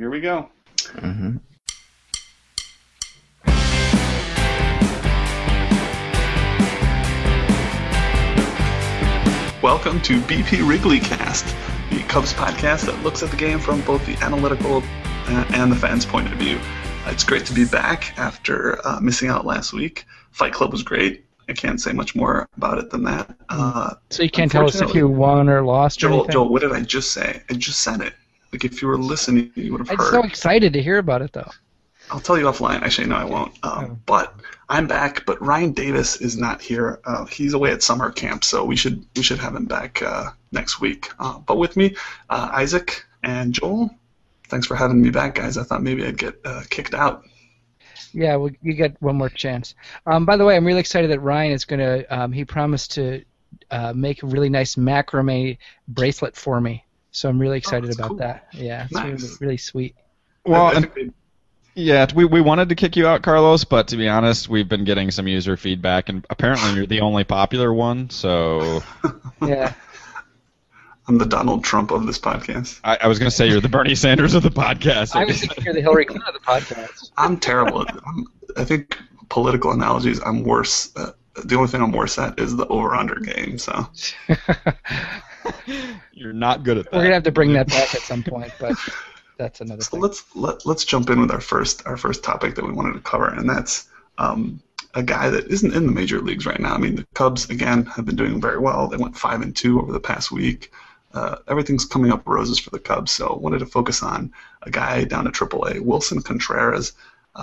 here we go. Mm-hmm. Welcome to BP Wrigley Cast, the Cubs podcast that looks at the game from both the analytical and the fans' point of view. It's great to be back after missing out last week. Fight Club was great. I can't say much more about it than that. So you can't tell us if you won or lost or anything? Joel, what did I just say? I just said it. Like, if you were listening, you would have heard. I'm so excited to hear about it, though. I'll tell you offline. Actually, no, I won't. But I'm back. But Ryan Davis is not here. He's away at summer camp, so we should have him back next week. But with me, Isaac and Joel. Thanks for having me back, guys. I thought maybe I'd get kicked out. Yeah, well, you get one more chance. By the way, I'm really excited that Ryan is going to. He promised to make a really nice macrame bracelet for me. So I'm really excited about that. Yeah, it's nice. really sweet. Well, yeah, we wanted to kick you out, Carlos, but to be honest, we've been getting some user feedback, and apparently you're the only popular one, so... Yeah. I'm the Donald Trump of this podcast. I was going to say you're the Bernie Sanders of the podcast. I was thinking you're the Hillary Clinton of the podcast. I'm terrible at it. I think political analogies, I'm worse. The only thing I'm worse at is the over-under game, so... You're not good at that. We're going to have to bring that back at some point, but... That's another thing. Let's jump in with our first topic that we wanted to cover, and that's a guy that isn't in the major leagues right now. I mean, the Cubs again have been doing very well. They went 5-2 over the past week. Everything's coming up roses for the Cubs. So I wanted to focus on a guy down at AAA, Wilson Contreras.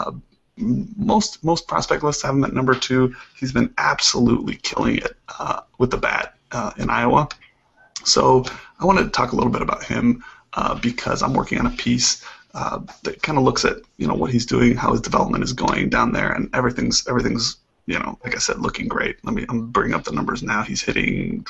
Most prospect lists have him at number 2. He's been absolutely killing it with the bat in Iowa. So I wanted to talk a little bit about him. Because I'm working on a piece that kind of looks at what he's doing, how his development is going down there, and everything's like I said, looking great. I'm bringing up the numbers now. He's hitting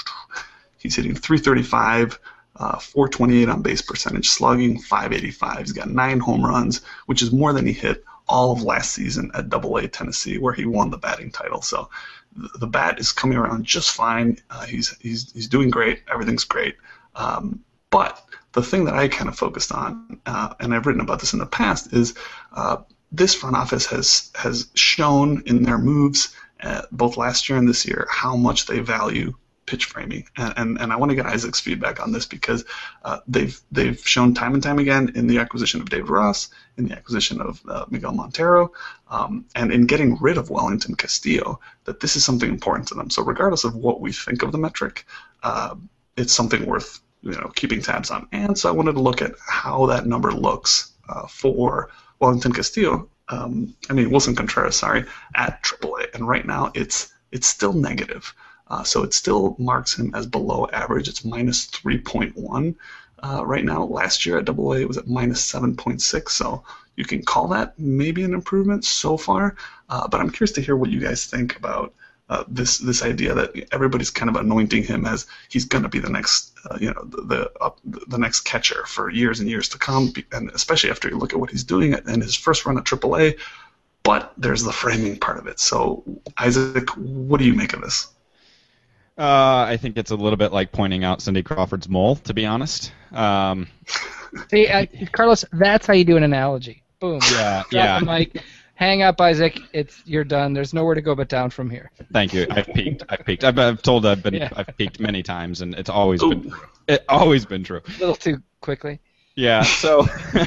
335, 428 on base percentage, slugging 585. He's got 9 home runs, which is more than he hit all of last season at AA Tennessee, where he won the batting title. So the bat is coming around just fine. He's doing great. Everything's great. But the thing that I kind of focused on, and I've written about this in the past, is this front office has shown in their moves, both last year and this year, how much they value pitch framing. And I want to get Isaac's feedback on this because they've shown time and time again in the acquisition of David Ross, in the acquisition of Miguel Montero, and in getting rid of Wellington Castillo, that this is something important to them. So regardless of what we think of the metric, it's something worth keeping tabs on. And so I wanted to look at how that number looks for Wellington Castillo, Wilson Contreras, at AAA. And right now it's still negative. So it still marks him as below average. It's minus 3.1 right now. Last year at AA it was at minus 7.6. So you can call that maybe an improvement so far. But I'm curious to hear what you guys think about this idea that everybody's kind of anointing him as he's going to be the next, the next catcher for years and years to come, and especially after you look at what he's doing in his first run at AAA. But there's the framing part of it. So, Isaac, what do you make of this? I think it's a little bit like pointing out Cindy Crawford's mole, to be honest. See, Carlos, that's how you do an analogy. Boom. Yeah. Drop the mic. Hang up, Isaac. You're done. There's nowhere to go but down from here. Thank you. I've peaked. I've told I've peaked many times, and it's always been true. A little too quickly. Yeah. So,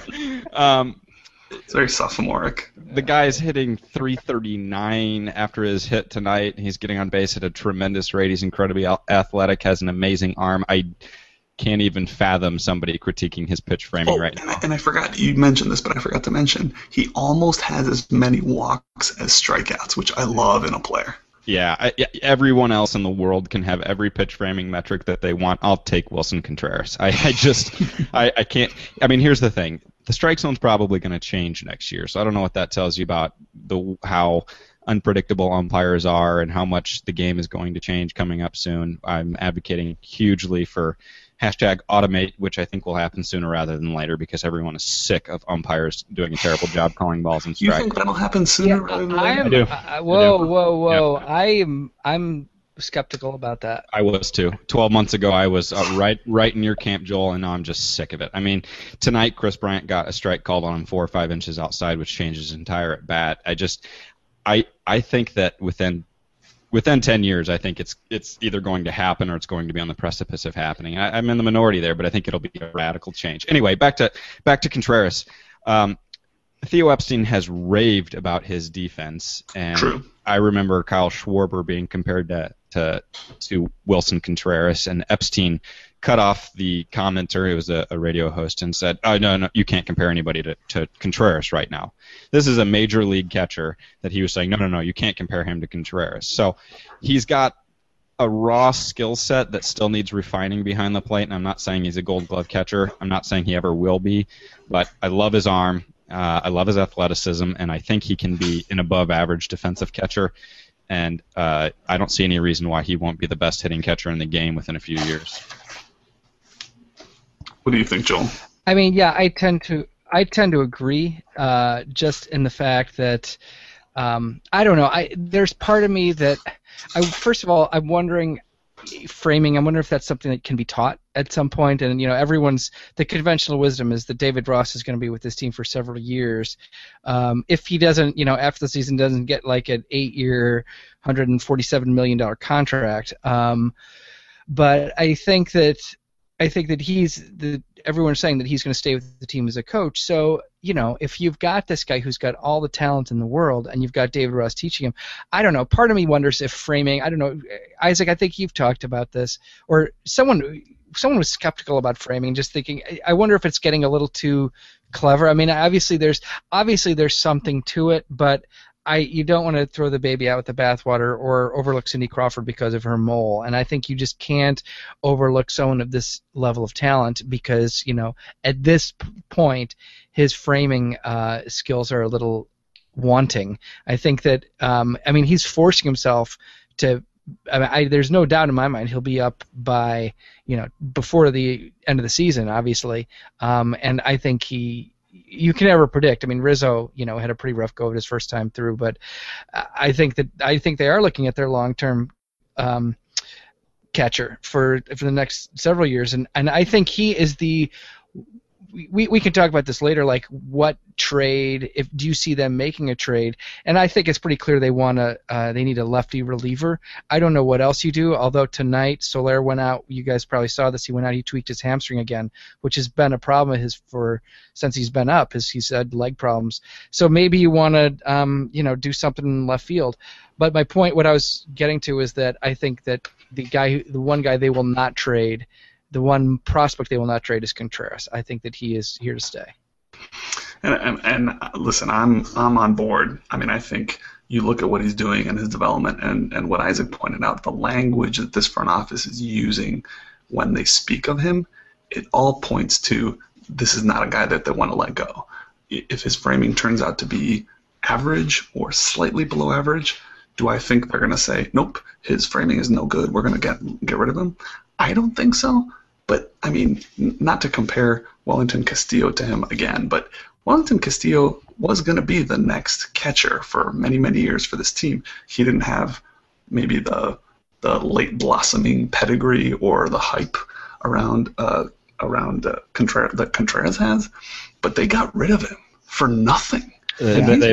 it's very sophomoric. The guy's hitting 339 after his hit tonight. He's getting on base at a tremendous rate. He's incredibly athletic. Has an amazing arm. I can't even fathom somebody critiquing his pitch framing right now. And I forgot, you mentioned this, but I forgot to mention, he almost has as many walks as strikeouts, which I love in a player. Yeah, everyone else in the world can have every pitch framing metric that they want. I'll take Wilson Contreras. I can't. I mean, here's the thing. The strike zone's probably going to change next year, so I don't know what that tells you about how unpredictable umpires are and how much the game is going to change coming up soon. I'm advocating hugely for #automate, which I think will happen sooner rather than later because everyone is sick of umpires doing a terrible job calling balls and strikes. You think that'll happen sooner rather than later? I do. Whoa. Yep. I'm skeptical about that. I was too. 12 months ago, I was right in your camp, Joel, and now I'm just sick of it. I mean, tonight Chris Bryant got a strike called on him 4 or 5 inches outside, which changes his entire at bat. I think that within 10 years, I think it's either going to happen or it's going to be on the precipice of happening. I'm in the minority there, but I think it'll be a radical change. Anyway, back to Contreras. Theo Epstein has raved about his defense, and True. I remember Kyle Schwarber being compared to Wilson Contreras, and Epstein cut off the commenter, who was a radio host, and said, "Oh no, you can't compare anybody to Contreras right now. This is a major league catcher." That he was saying, no, you can't compare him to Contreras. So he's got a raw skill set that still needs refining behind the plate, and I'm not saying he's a Gold Glove catcher. I'm not saying he ever will be, but I love his arm. I love his athleticism, and I think he can be an above-average defensive catcher. And I don't see any reason why he won't be the best hitting catcher in the game within a few years. What do you think, Joel? I mean, yeah, I tend to agree. Just in the fact that I don't know. There's part of me that first of all, I'm wondering framing. I wonder if that's something that can be taught at some point. And the conventional wisdom is that David Ross is going to be with this team for several years. If he doesn't, after the season doesn't get like an 8-year, $147 million contract. But I think that everyone's saying that he's going to stay with the team as a coach. So, if you've got this guy who's got all the talent in the world and you've got David Ross teaching him, I don't know. Part of me wonders if framing, I don't know, Isaac, I think you've talked about this, or someone was skeptical about framing, just thinking, I wonder if it's getting a little too clever. I mean, obviously there's something to it, but you don't want to throw the baby out with the bathwater or overlook Cindy Crawford because of her mole. And I think you just can't overlook someone of this level of talent because, at this point, his framing skills are a little wanting. I think that, he's forcing himself to. There's no doubt in my mind he'll be up by, before the end of the season, obviously. And I think you can never predict. I mean, Rizzo, had a pretty rough go of his first time through, but I think they are looking at their long-term catcher for the next several years, and I think he is the. We can talk about this later. Like, what trade? Do you see them making a trade? And I think it's pretty clear they need a lefty reliever. I don't know what else you do. Although tonight Soler went out. You guys probably saw this. He went out. He tweaked his hamstring again, which has been a problem of his since he's been up. He's had leg problems. So maybe you want to do something in left field. But my point, what I was getting to, is that I think that the one guy they will not trade. The one prospect they will not trade is Contreras. I think that he is here to stay. And listen, I'm on board. I mean, I think you look at what he's doing and his development, and what Isaac pointed out, the language that this front office is using when they speak of him, it all points to this is not a guy that they want to let go. If his framing turns out to be average or slightly below average, do I think they're going to say, nope, his framing is no good, we're going to get rid of him? I don't think so. But, I mean, not to compare Wellington Castillo to him again, but Wellington Castillo was going to be the next catcher for many, many years for this team. He didn't have maybe the late blossoming pedigree or the hype around Contreras that Contreras has, but they got rid of him for nothing. And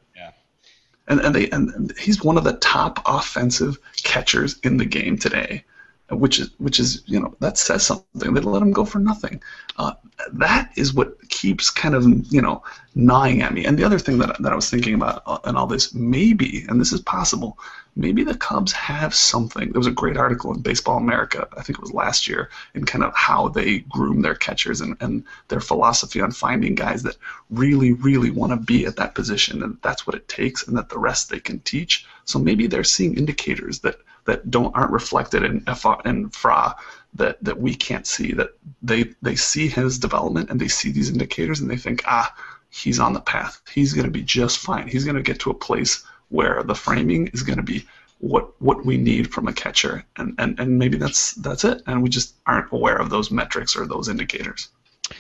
he's one of the top offensive catchers in the game today. Which is that says something. They let him go for nothing. That is what keeps kind of gnawing at me. And the other thing that I was thinking about in all this, maybe, and this is possible, maybe the Cubs have something. There was a great article in Baseball America, I think it was last year, in kind of how they groom their catchers and their philosophy on finding guys that really, really want to be at that position, and that's what it takes, and that the rest they can teach. So maybe they're seeing indicators that aren't reflected in FRA that we can't see, that they see his development and they see these indicators and they think, he's on the path. He's going to be just fine. He's going to get to a place where the framing is going to be what we need from a catcher, and maybe that's it, and we just aren't aware of those metrics or those indicators.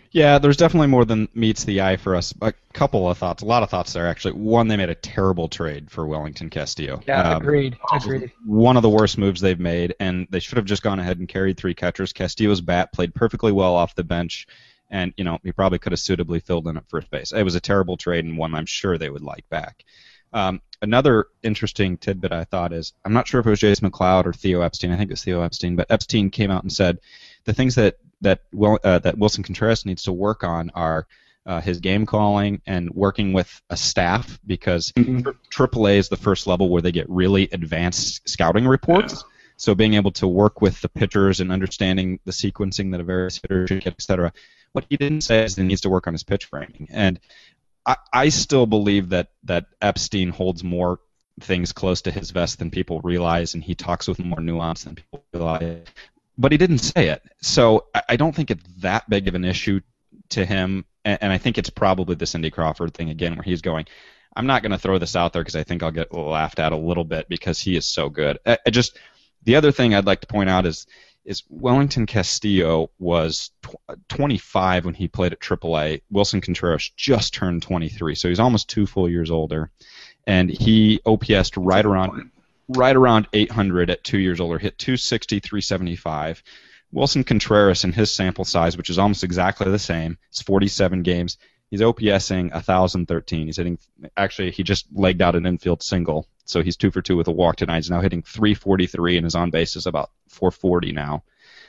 Yeah, there's definitely more than meets the eye for us. A couple of thoughts, a lot of thoughts there actually. One, they made a terrible trade for Wellington Castillo. Yeah, agreed. Agreed. One of the worst moves they've made, and they should have just gone ahead and carried 3 catchers. Castillo's bat played perfectly well off the bench, and he probably could have suitably filled in at first base. It was a terrible trade, and one I'm sure they would like back. Another interesting tidbit I thought is, I'm not sure if it was Jason McLeod or Theo Epstein. I think it was Theo Epstein, but Epstein came out and said the things that Wilson Contreras needs to work on are his game calling and working with a staff, because AAA is the first level where they get really advanced scouting reports. Yeah. So being able to work with the pitchers and understanding the sequencing that a various hitter should get, etc. What he didn't say is he needs to work on his pitch framing. And I still believe that Epstein holds more things close to his vest than people realize, and he talks with more nuance than people realize. But he didn't say it. So I don't think it's that big of an issue to him, and I think it's probably the Cindy Crawford thing again, where he's going, I'm not going to throw this out there because I think I'll get laughed at a little bit because he is so good. The other thing I'd like to point out is Wellington Castillo was 25 when he played at AAA. Wilson Contreras just turned 23, so he's almost 2 full years older, and he OPS'd right around 800 at 2 years older, hit 260, 375. Wilson Contreras, in his sample size, which is almost exactly the same, it's 47 games, he's OPSing 1,013. He's hitting, actually, he just legged out an infield single, so he's 2 for 2 with a walk tonight. He's now hitting 343, and his on base is about 440 now.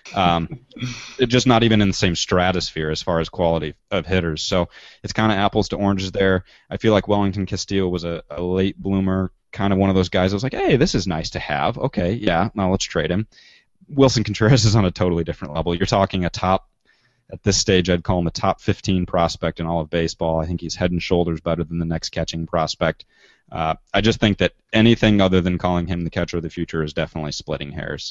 It's just not even in the same stratosphere as far as quality of hitters. So it's kind of apples to oranges there. I feel like Wellington Castillo was a late bloomer, kind of one of those guys that was like, hey, this is nice to have. Okay, yeah, now let's trade him. Wilson Contreras is on a totally different level. You're talking at this stage, I'd call him a top 15 prospect in all of baseball. I think he's head and shoulders better than the next catching prospect. I just think that anything other than calling him the catcher of the future is definitely splitting hairs.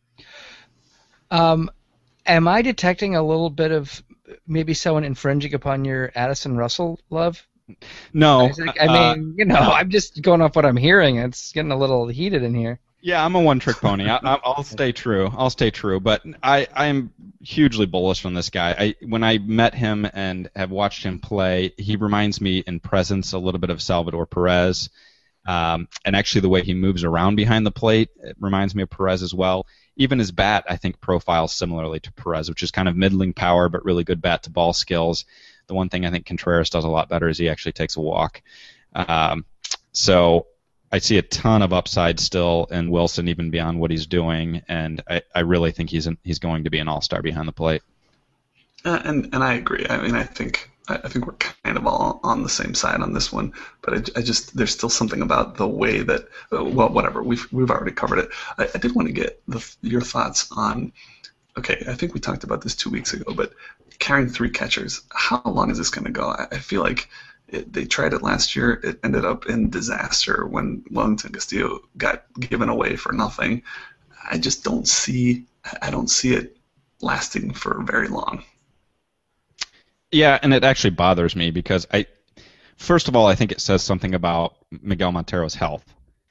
Am I detecting a little bit of maybe someone infringing upon your Addison Russell love? No. I'm just going off what I'm hearing. It's getting a little heated in here. Yeah, I'm a one-trick pony. I'll stay true. But I'm hugely bullish on this guy. When I met him and have watched him play, he reminds me in presence a little bit of Salvador Perez. And actually the way he moves around behind the plate, it reminds me of Perez as well. Even his bat, I think, profiles similarly to Perez, which is kind of middling power but really good bat-to-ball skills. The one thing I think Contreras does a lot better is he actually takes a walk. So I see a ton of upside still in Wilson, even beyond what he's doing, and I really think he's going to be an all-star behind the plate. And I agree. I mean, I think we're kind of all on the same side on this one, but I just there's still something about the way that well, whatever, we've already covered it. I did want to get your thoughts on. Okay, I think we talked about this 2 weeks ago, but carrying 3 catchers, how long is this going to go? I feel like they tried it last year. It ended up in disaster when Wellington Castillo got given away for nothing. I don't see it lasting for very long. Yeah, and it actually bothers me because first of all, I think it says something about Miguel Montero's health.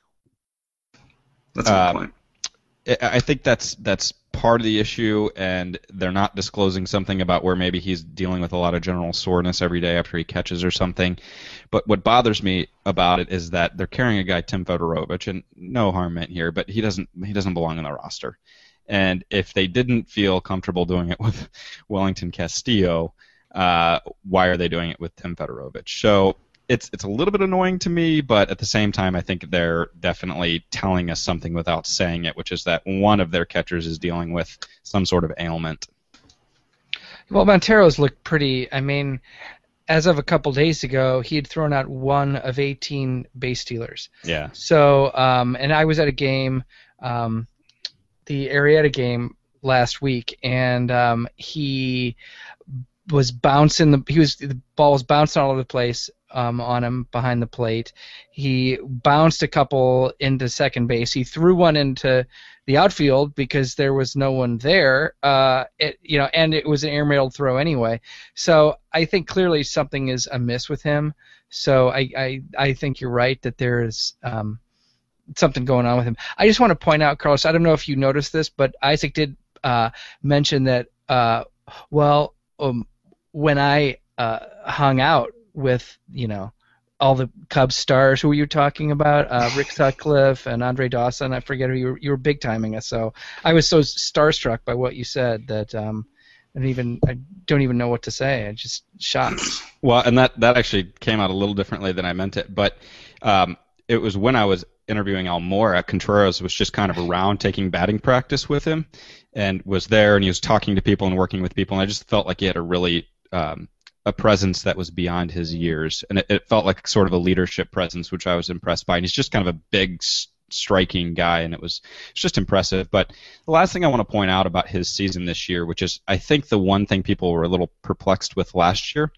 That's a good point. I think that's part of the issue, and they're not disclosing something about where maybe he's dealing with a lot of general soreness every day after he catches or something. But what bothers me about it is that they're carrying a guy, Tim Fedorovich, and no harm meant here, but he doesn't belong on the roster. And if they didn't feel comfortable doing it with Wellington Castillo, why are they doing it with Tim Fedorovich? So it's a little bit annoying to me, but at the same time, I think they're definitely telling us something without saying it, which is that one of their catchers is dealing with some sort of ailment. Well, Montero's looked pretty. I mean, as of a couple days ago, he had thrown out 1 of 18 base stealers. Yeah. So, and I was at a game, the Arrieta game last week, and he was bouncing. The ball was bouncing all over the place on him behind the plate. He bounced a couple into second base. He threw one into the outfield because there was no one there. And it was an airmailed throw anyway. So I think clearly something is amiss with him. So I think you're right that there is something going on with him. I just want to point out, Carlos, I don't know if you noticed this, but Isaac did mention that when I hung out with, all the Cubs stars. Who were you talking about? Rick Sutcliffe and Andre Dawson. I forget who you were big timing us. So I was so starstruck by what you said that I don't even know what to say. I just shocked. Well, and that actually came out a little differently than I meant it, but it was when I was interviewing Almora. Contreras was just kind of around taking batting practice with him, and was there, and he was talking to people and working with people, and I just felt like he had a really a presence that was beyond his years, and it felt like sort of a leadership presence, which I was impressed by. And he's just kind of a big, striking guy, and it's just impressive. But the last thing I want to point out about his season this year, which is I think the one thing people were a little perplexed with last year,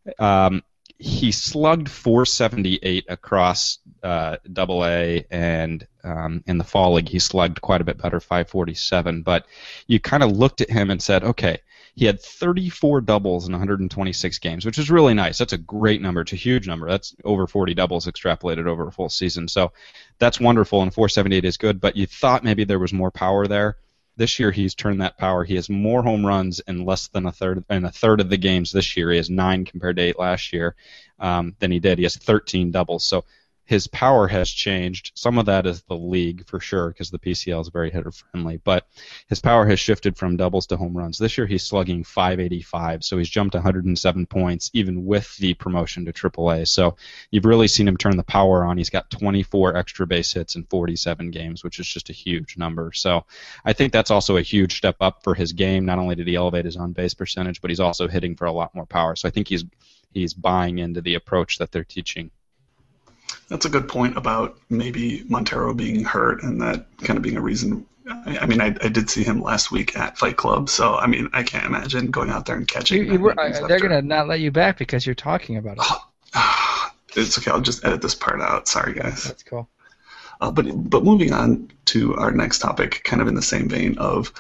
he slugged .478 across Double-A, and in the fall league he slugged quite a bit better, .547. But you kind of looked at him and said, okay, he had 34 doubles in 126 games, which is really nice. That's a great number. It's a huge number. That's over 40 doubles extrapolated over a full season. So that's wonderful, and .478 is good, but you thought maybe there was more power there. This year he's turned that power. He has more home runs in less than a third of the games this year. He has 9 compared to 8 last year than he did. He has 13 doubles. So his power has changed. Some of that is the league for sure, because the PCL is very hitter friendly. But his power has shifted from doubles to home runs. This year he's slugging .585, so he's jumped 107 points even with the promotion to AAA. So you've really seen him turn the power on. He's got 24 extra base hits in 47 games, which is just a huge number. So I think that's also a huge step up for his game. Not only did he elevate his on-base percentage, but he's also hitting for a lot more power. So I think he's buying into the approach that they're teaching. That's a good point about maybe Montero being hurt and that kind of being a reason. I mean, I did see him last week at Fight Club, so I mean, I can't imagine going out there and catching. They're going to not let you back because you're talking about it. It's okay. I'll just edit this part out. Sorry, guys. That's cool. But moving on to our next topic, kind of in the same vein of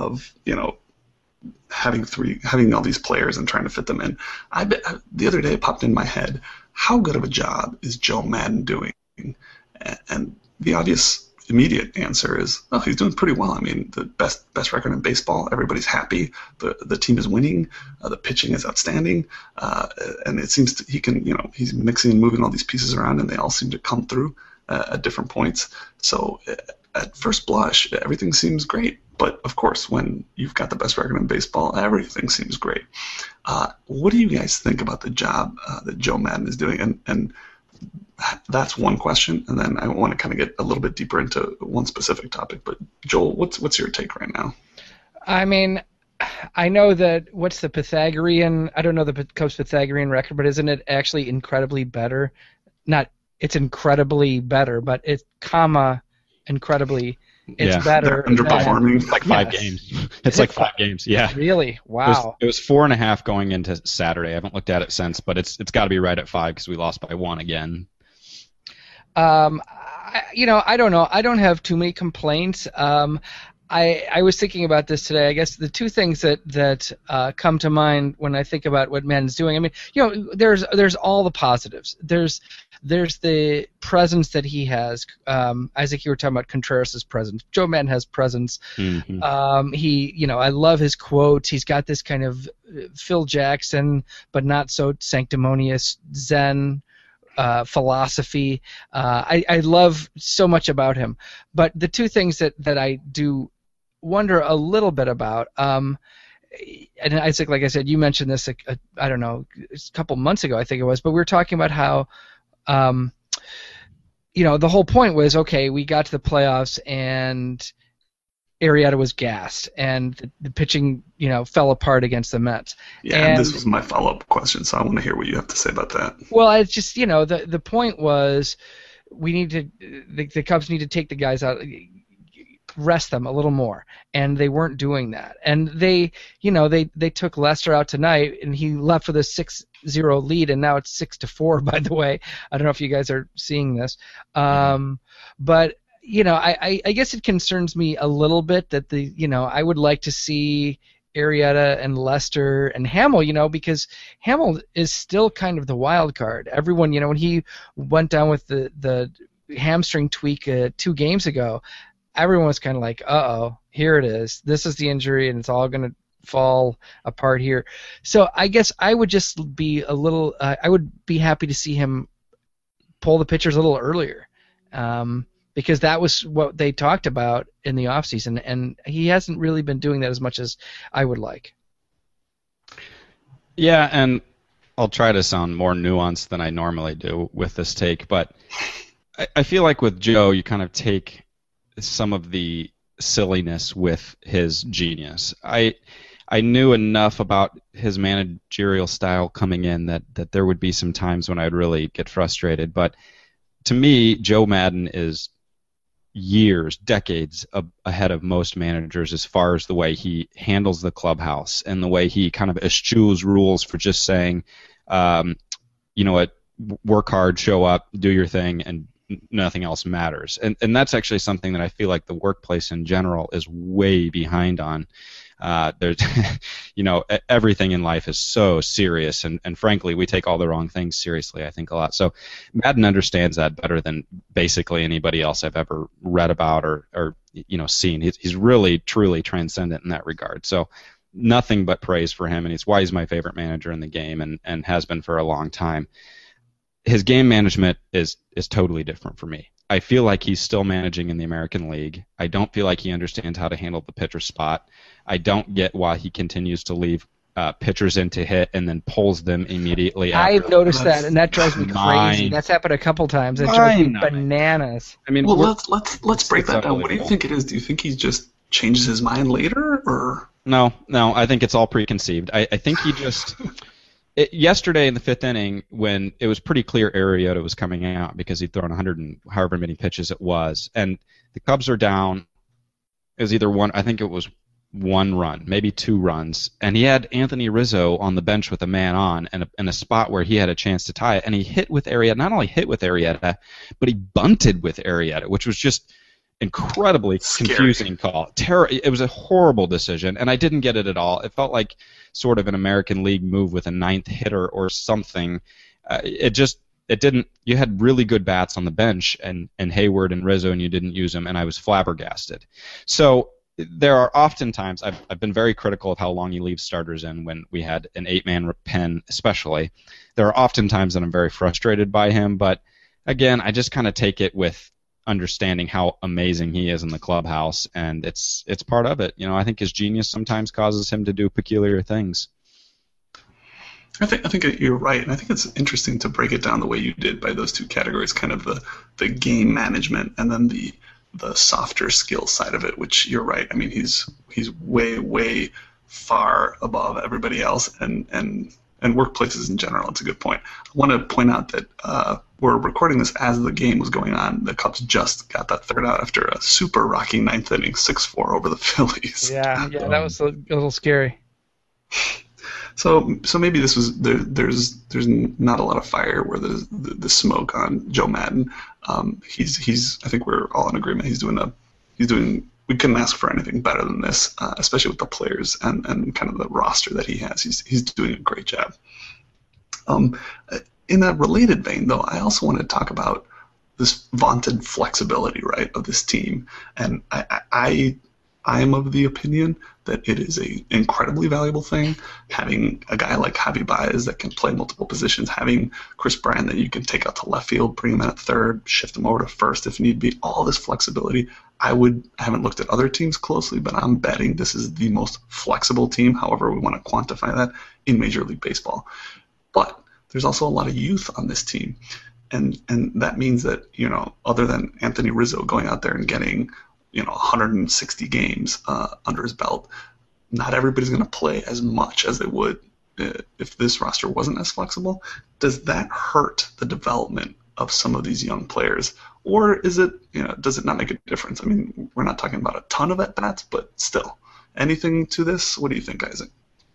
having all these players and trying to fit them in. The other day it popped in my head, how good of a job is Joe Maddon doing? And the obvious immediate answer is, oh, he's doing pretty well. I mean, the best record in baseball. Everybody's happy. The team is winning. The pitching is outstanding. And it seems he can, he's mixing and moving all these pieces around, and they all seem to come through at different points. So at first blush, everything seems great. But, of course, when you've got the best record in baseball, everything seems great. What do you guys think about the job that Joe Maddon is doing? And that's one question. And then I want to kind of get a little bit deeper into one specific topic. But, Joel, what's your take right now? I mean, I know that what's the Pythagorean – I don't know the Cubs Pythagorean record, but isn't it actually incredibly better? It's incredibly better, but it's incredibly – it's better. They're underperforming. It's like 5 games. It's like 5 games. Yeah. Really? Wow. It was 4.5 going into Saturday. I haven't looked at it since, but it's got to be right at 5 because we lost by 1 again. I don't know. I don't have too many complaints. I was thinking about this today. I guess the two things that come to mind when I think about what Maddon's doing. I mean, there's all the positives. There's the presence that he has. Isaac, you were talking about Contreras' presence. Joe Maddon has presence. Mm-hmm. I love his quotes. He's got this kind of Phil Jackson, but not so sanctimonious Zen philosophy. I love so much about him. But the two things that I do wonder a little bit about, and Isaac, like I said, you mentioned this, I don't know, a couple months ago, I think it was, but we were talking about how, the whole point was, okay, we got to the playoffs and Arrieta was gassed, and the pitching, fell apart against the Mets. Yeah, and this was my follow-up question, so I want to hear what you have to say about that. Well, it's just, the point was the Cubs need to take the guys out, rest them a little more, and they weren't doing that. And they took Lester out tonight, and he left with a 6-0 lead, and now it's 6-4, by the way. I don't know if you guys are seeing this. But I guess it concerns me a little bit that I would like to see Arrieta and Lester and Hamill, because Hamill is still kind of the wild card. Everyone, when he went down with the hamstring tweak 2 games ago, everyone was kind of like, uh-oh, here it is. This is the injury, and it's all going to fall apart here. So I guess I would just be a little. I would be happy to see him pull the pitchers a little earlier, because that was what they talked about in the offseason, and he hasn't really been doing that as much as I would like. Yeah, and I'll try to sound more nuanced than I normally do with this take, but I feel like with Joe, you kind of take some of the silliness with his genius. I knew enough about his managerial style coming in that there would be some times when I'd really get frustrated. But to me, Joe Maddon is years, decades ahead of most managers as far as the way he handles the clubhouse and the way he kind of eschews rules for just saying, you know what, work hard, show up, do your thing, and nothing else matters. And that's actually something that I feel like the workplace in general is way behind on. There's, everything in life is so serious, and frankly, we take all the wrong things seriously, I think, a lot. So Maddon understands that better than basically anybody else I've ever read about or seen. He's really, truly transcendent in that regard. So nothing but praise for him, and it's why he's my favorite manager in the game and has been for a long time. His game management is totally different for me. I feel like he's still managing in the American League. I don't feel like he understands how to handle the pitcher spot. I don't get why he continues to leave pitchers in to hit and then pulls them immediately after. I've noticed that, and that drives me crazy. That's happened a couple times. It drives me bananas. I mean, well, let's break that down. What do you think it is? Do you think he just changes his mind later, or? No, I think it's all preconceived. I think he just... yesterday in the fifth inning, when it was pretty clear Arrieta was coming out because he'd thrown 100 and however many pitches it was, and the Cubs are down. It was either one run, maybe 2 runs, and he had Anthony Rizzo on the bench with a man on and in a spot where he had a chance to tie it, and he hit with Arrieta. Not only hit with Arrieta, but he bunted with Arrieta, which was just incredibly confusing call. It was a horrible decision, and I didn't get it at all. It felt like sort of an American League move with a 9th hitter or something. It didn't. You had really good bats on the bench, and Hayward and Rizzo, and you didn't use them, and I was flabbergasted. So there are often times I've been very critical of how long he leaves starters in when we had an 8-man pen, especially. There are often times that I'm very frustrated by him, but again, I just kind of take it with understanding how amazing he is in the clubhouse, and it's part of it. I think his genius sometimes causes him to do peculiar things. I think you're right, and I think it's interesting to break it down the way you did by those 2 categories, kind of the game management and then the softer skill side of it, which you're right. I mean, he's way far above everybody else, and workplaces in general. It's a good point. I want to point out that we're recording this as the game was going on. The Cubs just got that third out after a super rocky 9th inning, 6-4 over the Phillies. Yeah, that was a little scary. So maybe this was there's not a lot of fire where there's the smoke on Joe Maddon. He's I think we're all in agreement. He's doing. We couldn't ask for anything better than this, especially with the players and kind of the roster that he has. He's doing a great job. In a related vein, though, I also want to talk about this vaunted flexibility, right, of this team. And I am of the opinion that it is a incredibly valuable thing, having a guy like Javi Baez that can play multiple positions, having Chris Bryant that you can take out to left field, bring him in at third, shift him over to first if need be. All this flexibility. I haven't looked at other teams closely, but I'm betting this is the most flexible team, however we want to quantify that, in Major League Baseball. But there's also a lot of youth on this team, and that means that, other than Anthony Rizzo going out there and getting 160 games under his belt, not everybody's going to play as much as they would if this roster wasn't as flexible. Does that hurt the development of some of these young players, or is it, does it not make a difference? I mean, we're not talking about a ton of at-bats, but still. Anything to this? What do you think, Isaac?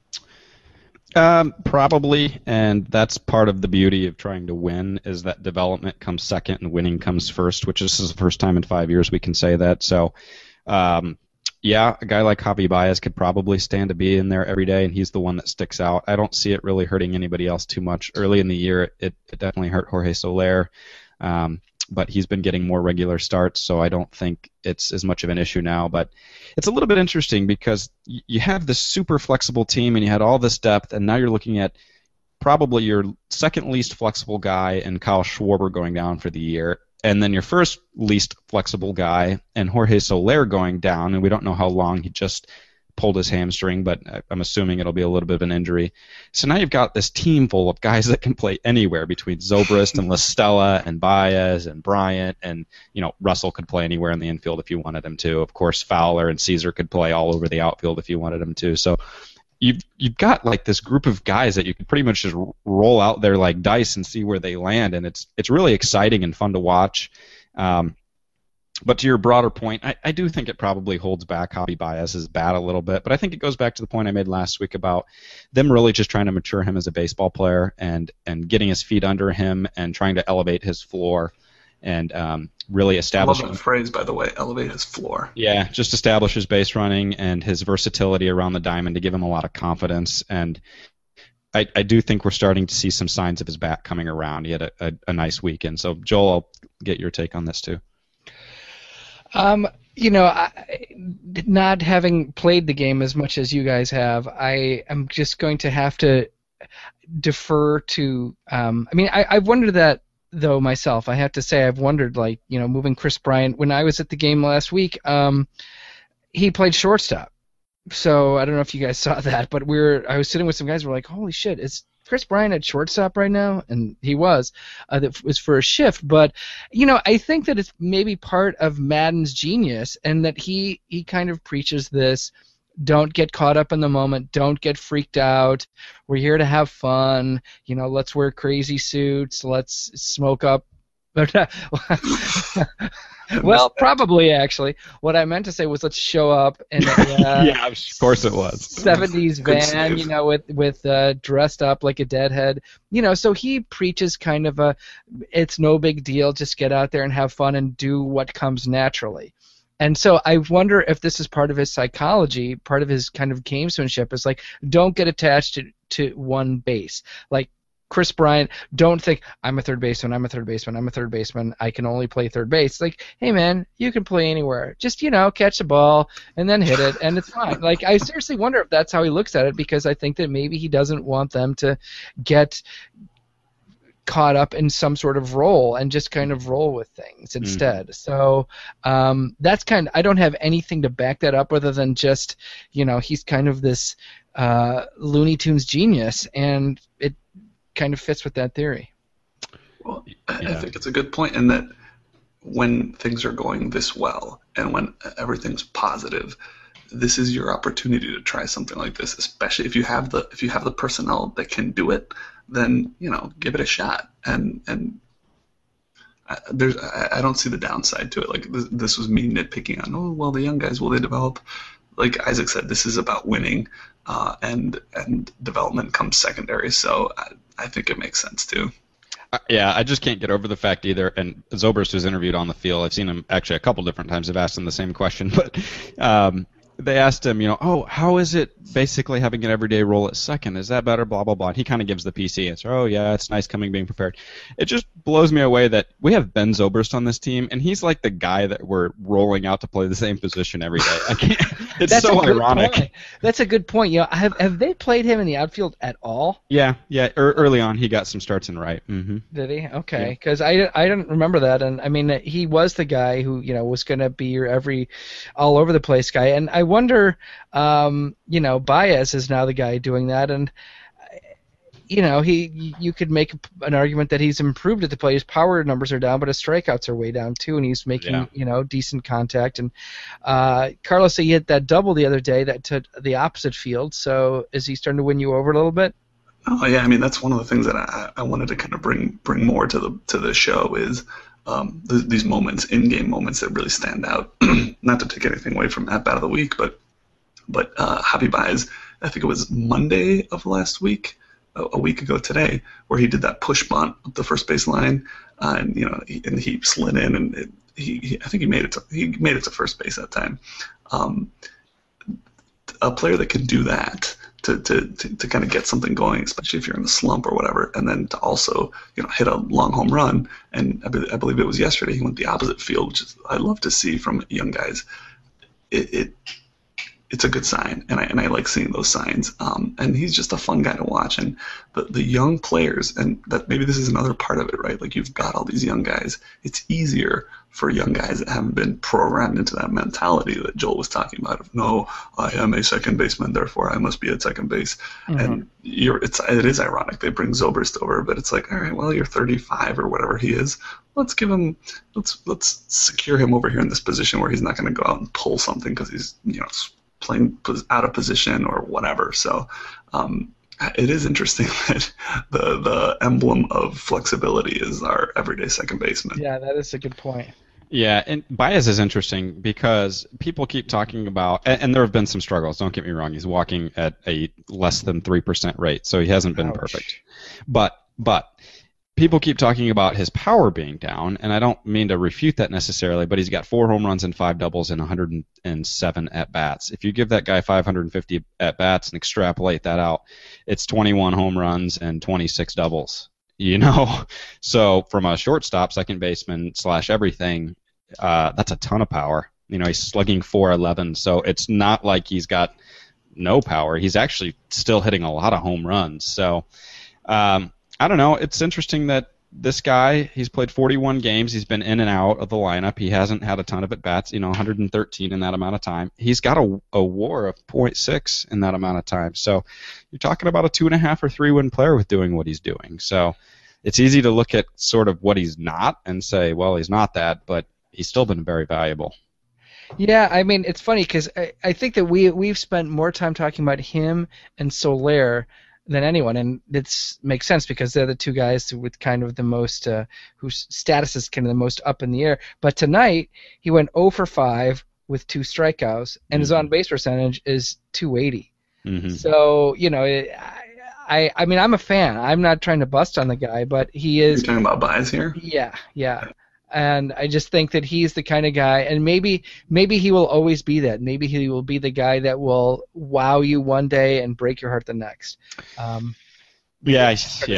Probably, and that's part of the beauty of trying to win, is that development comes second and winning comes first, which this is the first time in 5 years we can say that. So, yeah, a guy like Javi Baez could probably stand to be in there every day, and he's the one that sticks out. I don't see it really hurting anybody else too much. Early in the year, it definitely hurt Jorge Soler. but he's been getting more regular starts, so I don't think it's as much of an issue now. But it's a little bit interesting because you have this super flexible team and you had all this depth, and now you're looking at probably your second least flexible guy and Kyle Schwarber going down for the year, and then your first least flexible guy and Jorge Soler going down, and we don't know how long. He just pulled his hamstring, but I'm assuming it'll be a little bit of an injury. So now you've got this team full of guys that can play anywhere between Zobrist and La Stella and Baez and Bryant, and Russell could play anywhere in the infield if you wanted him to. Of course, Fowler and Caesar could play all over the outfield if you wanted him to. So you've got like this group of guys that you could pretty much just roll out there like dice and see where they land, and it's really exciting and fun to watch. But to your broader point, I do think it probably holds back Javi Baez's bat a little bit, but I think it goes back to the point I made last week about them really just trying to mature him as a baseball player and getting his feet under him and trying to elevate his floor and really establish. I love that phrase, by the way, elevate his floor. Yeah, just establish his base running and his versatility around the diamond to give him a lot of confidence. And I do think we're starting to see some signs of his bat coming around. He had a nice weekend. So, Joel, I'll get your take on this too. Not having played the game as much as you guys have, I am just going to have to defer to. I've wondered that though myself. I have to say, I've wondered, moving Chris Bryant. When I was at the game last week, he played shortstop. So I don't know if you guys saw that, but I was sitting with some guys who were like, "Holy shit, is Chris Bryant at shortstop right now?" And he was. That was for a shift. But, I think that it's maybe part of Madden's genius, and that he kind of preaches this: don't get caught up in the moment, don't get freaked out. We're here to have fun. Let's wear crazy suits. Let's smoke up. Well, probably actually. What I meant to say was let's show up in yeah, of course it was. 70s van, with dressed up like a deadhead. So he preaches kind of it's no big deal, just get out there and have fun and do what comes naturally. And so I wonder if this is part of his psychology, part of his kind of gamesmanship is like, don't get attached to one base. Like Chris Bryant, don't think, I'm a third baseman, I can only play third base. Like, hey man, you can play anywhere. Just, catch the ball and then hit it, and it's fine. Like, I seriously wonder if that's how he looks at it, because I think that maybe he doesn't want them to get caught up in some sort of role and just kind of roll with things instead. So that's I don't have anything to back that up other than just, he's kind of this Looney Tunes genius, and it kind of fits with that theory. Well, I think it's a good point in that when things are going this well and when everything's positive, this is your opportunity to try something like this, especially if you have the personnel that can do it. Then give it a shot, and I don't see the downside to it. Like this was me nitpicking on the young guys, will they develop? Like Isaac said, this is about winning, and development comes secondary. So I think it makes sense too. Yeah, I just can't get over the fact either. And Zobrist was interviewed on the field. I've seen him actually a couple different times. I've asked him the same question, but they asked him, how is it basically having an everyday role at second? Is that better? Blah, blah, blah. And he kind of gives the PC answer. Oh, yeah, it's nice being prepared. It just blows me away that we have Ben Zobrist on this team, and he's like the guy that we're rolling out to play the same position every day. I can't. It's That's so ironic. Point. That's a good point. Have they played him in the outfield at all? Yeah. Early on, he got some starts in right. Mm-hmm. Did he? Okay, because I didn't remember that, and I mean he was the guy who was going to be your all over the place guy, and I wonder, Baez is now the guy doing that, and you could make an argument that he's improved at the plate. His power numbers are down, but his strikeouts are way down too, and he's making decent contact. And Carlos, he hit that double the other day that to the opposite field. So is he starting to win you over a little bit? Oh yeah, I mean that's one of the things that I wanted to kind of bring more to the show is these moments, in-game moments that really stand out. Not to take anything away from that bat of the week, but Javi Baez, I think it was Monday of last week, a week ago today, where he did that push bunt up the first base line, and he slid in, and I think he made it to first base that time. A player that can do that to kind of get something going, especially if you're in a slump or whatever, and then to also hit a long home run. And I believe it was yesterday he went the opposite field, which is I love to see from young guys. It's a good sign, and I like seeing those signs. And he's just a fun guy to watch. And the young players, and that maybe this is another part of it, right? Like you've got all these young guys. It's easier for young guys that haven't been programmed into that mentality that Joel was talking about of no, I am a second baseman, therefore I must be at second base. Mm-hmm. And it is ironic. They bring Zobrist over, but it's like, all right, well, you're 35 or whatever he is. Let's secure him over here in this position where he's not going to go out and pull something because he's playing out of position or whatever. So it is interesting that the emblem of flexibility is our everyday second baseman. Yeah, that is a good point. Yeah, and Baez is interesting because people keep talking about, and there have been some struggles, don't get me wrong, he's walking at a less than 3% rate, so he hasn't been perfect. But people keep talking about his power being down, and I don't mean to refute that necessarily, but he's got 4 home runs and 5 doubles and 107 at-bats. If you give that guy 550 at-bats and extrapolate that out, it's 21 home runs and 26 doubles. So from a shortstop, second baseman / everything, that's a ton of power. He's slugging .411, so it's not like he's got no power. He's actually still hitting a lot of home runs. So I don't know. It's interesting that this guy, he's played 41 games. He's been in and out of the lineup. He hasn't had a ton of at-bats, 113 in that amount of time. He's got a WAR of .6 in that amount of time. So you're talking about a 2.5 or 3-win player with doing what he's doing. So it's easy to look at sort of what he's not and say, well, he's not that, but he's still been very valuable. Yeah, I mean, it's funny because I think that we've spent more time talking about him and Soler than anyone, and it makes sense because they're the two guys with kind of the most whose status is kind of the most up in the air. But tonight he went 0 for 5 with 2 strikeouts, and his on-base percentage is .280. Mm-hmm. So I mean I'm a fan. I'm not trying to bust on the guy, but he is. You're talking about Baez here? Yeah. And I just think that he's the kind of guy, and maybe he will always be that. Maybe he will be the guy that will wow you one day and break your heart the next. Yeah,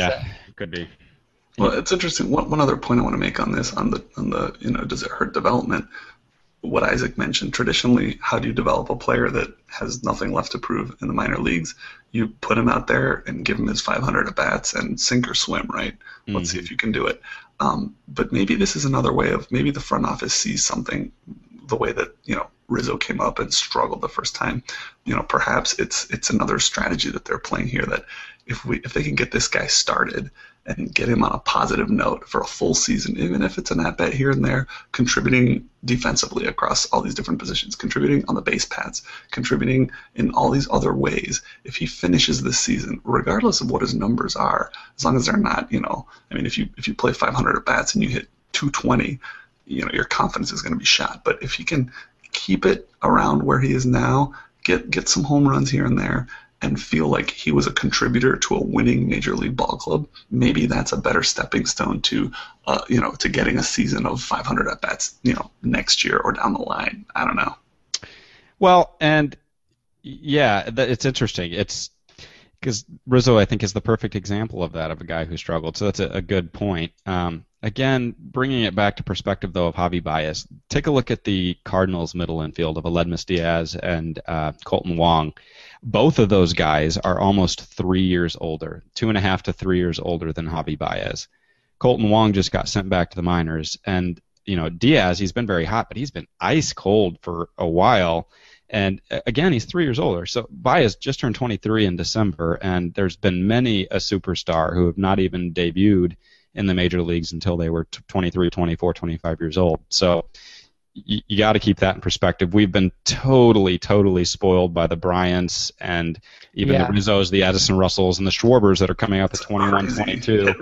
could be. Well, it's interesting. One other point I want to make on this, on the does it hurt development? What Isaac mentioned, traditionally, how do you develop a player that has nothing left to prove in the minor leagues? You put him out there and give him his 500 at-bats and sink or swim, right? Mm-hmm. Let's see if you can do it. But maybe this is another way of, maybe the front office sees something the way that, Rizzo came up and struggled the first time. Perhaps it's another strategy that they're playing here, that if they can get this guy started and get him on a positive note for a full season, even if it's an at-bat here and there, contributing defensively across all these different positions, contributing on the base paths, contributing in all these other ways, if he finishes this season, regardless of what his numbers are, as long as they're not, if you play 500 at-bats and you hit 220, your confidence is going to be shot. But if he can keep it around where he is now, get some home runs here and there, and feel like he was a contributor to a winning Major League ball club, maybe that's a better stepping stone to, to getting a season of 500 at-bats, next year or down the line. I don't know. Well, and yeah, it's interesting. It's because Rizzo, I think, is the perfect example of that, of a guy who struggled. So that's a good point. Again, bringing it back to perspective, though, of Javi Baez, take a look at the Cardinals' middle infield of Aledmys Diaz and Colton Wong. Both of those guys are almost 3 years older, 2.5 to 3 years older than Javi Baez. Colton Wong just got sent back to the minors, and Diaz, he's been very hot, but he's been ice cold for a while. And again, he's 3 years older. So Baez just turned 23 in December, and there's been many a superstar who have not even debuted in the major leagues until they were 23, 24, 25 years old. So you got to keep that in perspective. We've been totally spoiled by the Bryants and even the Rizzos, the Addison Russells, and the Schwarbers that are coming out at 21, 22.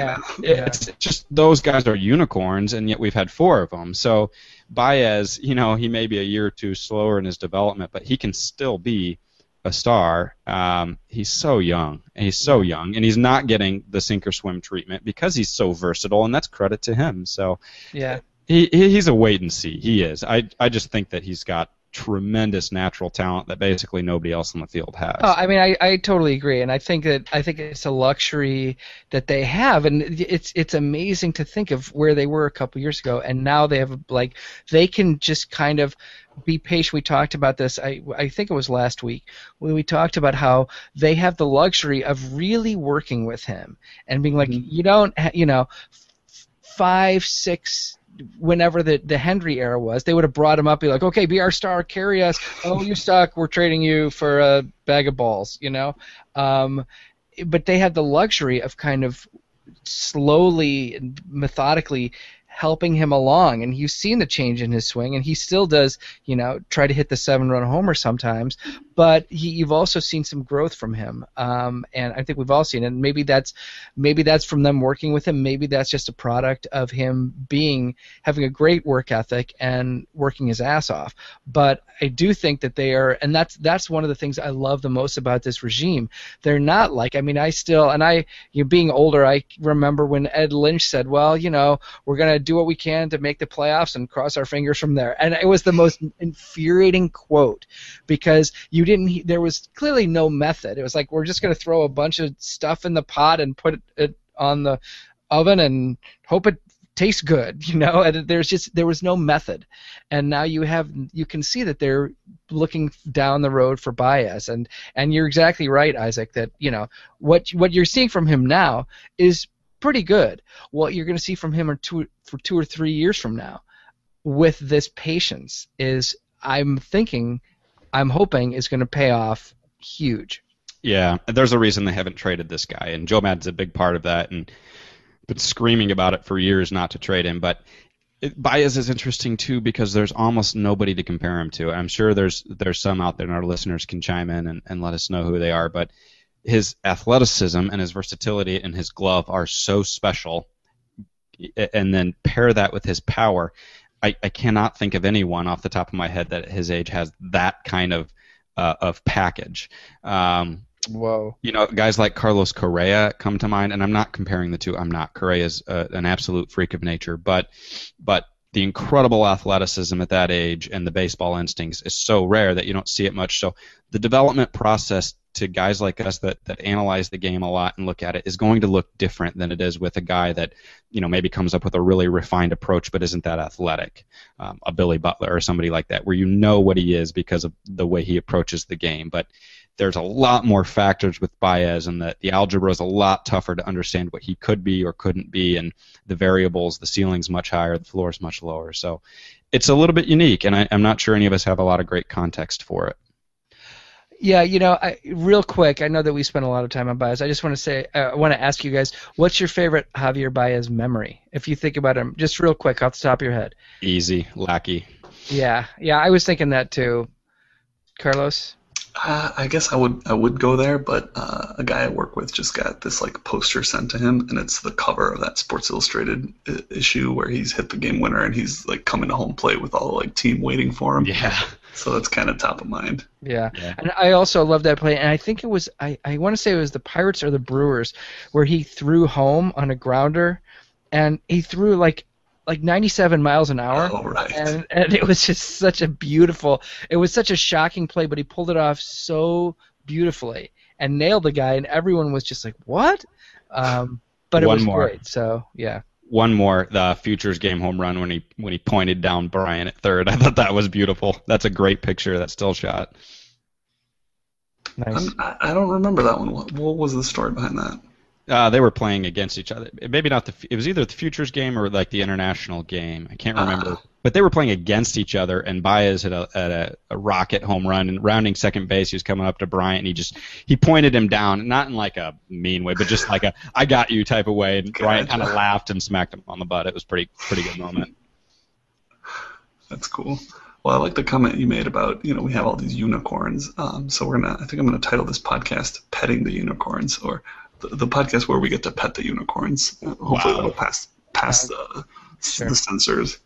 It's just those guys are unicorns, and yet we've had 4 of them. So Baez, he may be a year or two slower in his development, but he can still be a star. He's so young, and he's not getting the sink or swim treatment because he's so versatile, and that's credit to him. So he's a wait and see. He is. I just think that he's got tremendous natural talent that basically nobody else on the field has. Oh, I mean, I totally agree, and I think it's a luxury that they have, and it's amazing to think of where they were a couple years ago, and now they have they can just kind of be patient. We talked about this. I think it was last week when we talked about how they have the luxury of really working with him and being like, you don't, 5, 6. Whenever the Hendry era was, they would have brought him up, be like, okay, be our star, carry us. Oh, you suck. We're trading you for a bag of balls, But they have the luxury of kind of slowly and methodically helping him along, and you've seen the change in his swing, and he still does, try to hit the 7-run homer sometimes, but you've also seen some growth from him, and I think we've all seen it. And maybe that's from them working with him. Maybe that's just a product of him having a great work ethic and working his ass off. But I do think that they are, and that's one of the things I love the most about this regime. They're not being older, I remember when Ed Lynch said, well, we're going to do what we can to make the playoffs and cross our fingers from there. And it was the most infuriating quote, because there was clearly no method. It was like, we're just going to throw a bunch of stuff in the pot and put it on the oven and hope it tastes good, and there was no method. And now you can see that they're looking down the road for Baez, and you're exactly right, Isaac, that what you're seeing from him now is pretty good. What you're going to see from him for 2 or 3 years from now with this patience is, I'm hoping, is going to pay off huge. Yeah, there's a reason they haven't traded this guy, and Joe Maddon's a big part of that, and been screaming about it for years not to trade him. But Baez is interesting too, because there's almost nobody to compare him to. I'm sure there's some out there, and our listeners can chime in and let us know who they are, but his athleticism and his versatility and his glove are so special, and then pair that with his power. I cannot think of anyone off the top of my head that at his age has that kind of package. Whoa. Guys like Carlos Correa come to mind, and I'm not comparing the two. I'm not. Correa's an absolute freak of nature, but the incredible athleticism at that age and the baseball instincts is so rare that you don't see it much. So the development process to guys like us that analyze the game a lot and look at it is going to look different than it is with a guy that maybe comes up with a really refined approach but isn't that athletic, a Billy Butler or somebody like that, where you know what he is because of the way he approaches the game. But there's a lot more factors with Baez, and that the algebra is a lot tougher to understand what he could be or couldn't be, and the variables, the ceiling's much higher, the floor's much lower. So it's a little bit unique, and I'm not sure any of us have a lot of great context for it. Yeah, real quick, I know that we spent a lot of time on Baez. I just want to say, I want to ask you guys, what's your favorite Javier Baez memory? If you think about him, just real quick, off the top of your head. Easy, Lackey. Yeah, I was thinking that too. Carlos? I guess I would go there, but a guy I work with just got this poster sent to him, and it's the cover of that Sports Illustrated issue where he's hit the game winner and he's coming to home plate with all the team waiting for him. Yeah. So that's kind of top of mind. Yeah. And I also love that play, and I think it was I want to say it was the Pirates or the Brewers where he threw home on a grounder, and he threw like 97 miles an hour. Oh, right. And it was just such a shocking play, but he pulled it off so beautifully and nailed the guy, and everyone was just like, what? But it was great, so yeah. One more, the Futures game home run when he pointed down Brian at third. I thought that was beautiful. That's a great picture, that still shot. Nice. I don't remember that one. What was the story behind that? They were playing against each other. Maybe not it was either the Futures game or the international game. I can't remember. But they were playing against each other, and Baez had a rocket home run, and rounding second base, he was coming up to Bryant, and he pointed him down, not in a mean way, but just like a I got you type of way, and Bryant kind of laughed and smacked him on the butt. It was pretty good moment. That's cool. Well, I like the comment you made about, we have all these unicorns. So I think I'm gonna title this podcast "Petting the Unicorns," or the podcast where we get to pet the unicorns. Hopefully that'll pass the censors.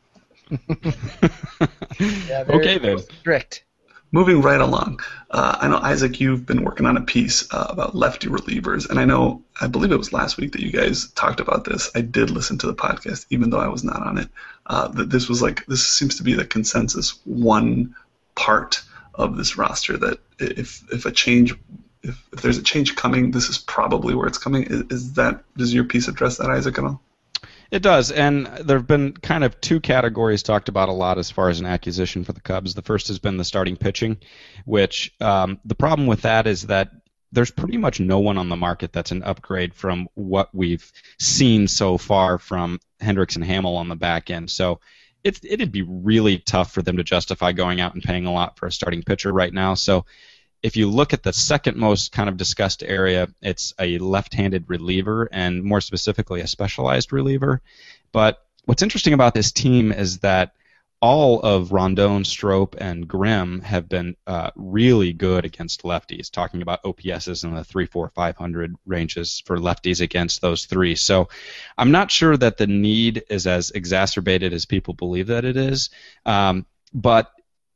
Yeah, okay then. Strict. Moving right along, I know, Isaac, you've been working on a piece about lefty relievers, and I believe it was last week that you guys talked about this. I did listen to the podcast, even though I was not on it. That this seems to be the consensus one part of this roster that if there's a change coming, this is probably where it's coming. Does your piece address that, Isaac, at all? It does, and there have been kind of two categories talked about a lot as far as an acquisition for the Cubs. The first has been the starting pitching, which the problem with that is that there's pretty much no one on the market that's an upgrade from what we've seen so far from Hendricks and Hamill on the back end. So it'd be really tough for them to justify going out and paying a lot for a starting pitcher right now. So if you look at the second most kind of discussed area, it's a left-handed reliever, and more specifically a specialized reliever. But what's interesting about this team is that all of Rondon, Strop, and Grimm have been really good against lefties, talking about OPSs in the 300, 400, 500 ranges for lefties against those three. So I'm not sure that the need is as exacerbated as people believe that it is. But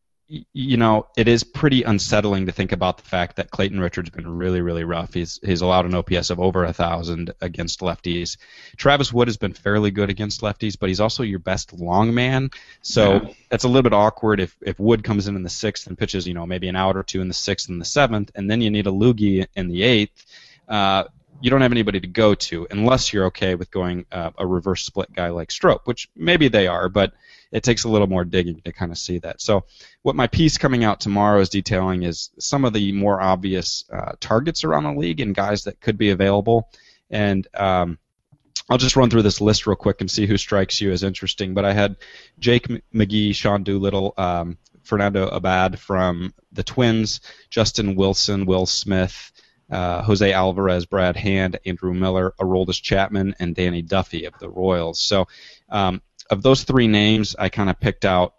it is pretty unsettling to think about the fact that Clayton Richard's been really, really rough. He's allowed an OPS of over 1,000 against lefties. Travis Wood has been fairly good against lefties, but he's also your best long man. So That's a little bit awkward if Wood comes in the 6th and pitches, maybe an out or two in the 6th and the 7th, and then you need a loogie in the 8th. You don't have anybody to go to unless you're okay with going a reverse split guy like Strop, which maybe they are, but it takes a little more digging to kind of see that. So what my piece coming out tomorrow is detailing is some of the more obvious targets around the league and guys that could be available. And I'll just run through this list real quick and see who strikes you as interesting. But I had Jake McGee, Sean Doolittle, Fernando Abad from the Twins, Justin Wilson, Will Smith, Jose Alvarez, Brad Hand, Andrew Miller, Aroldis Chapman, and Danny Duffy of the Royals. So of those three names, I kind of picked out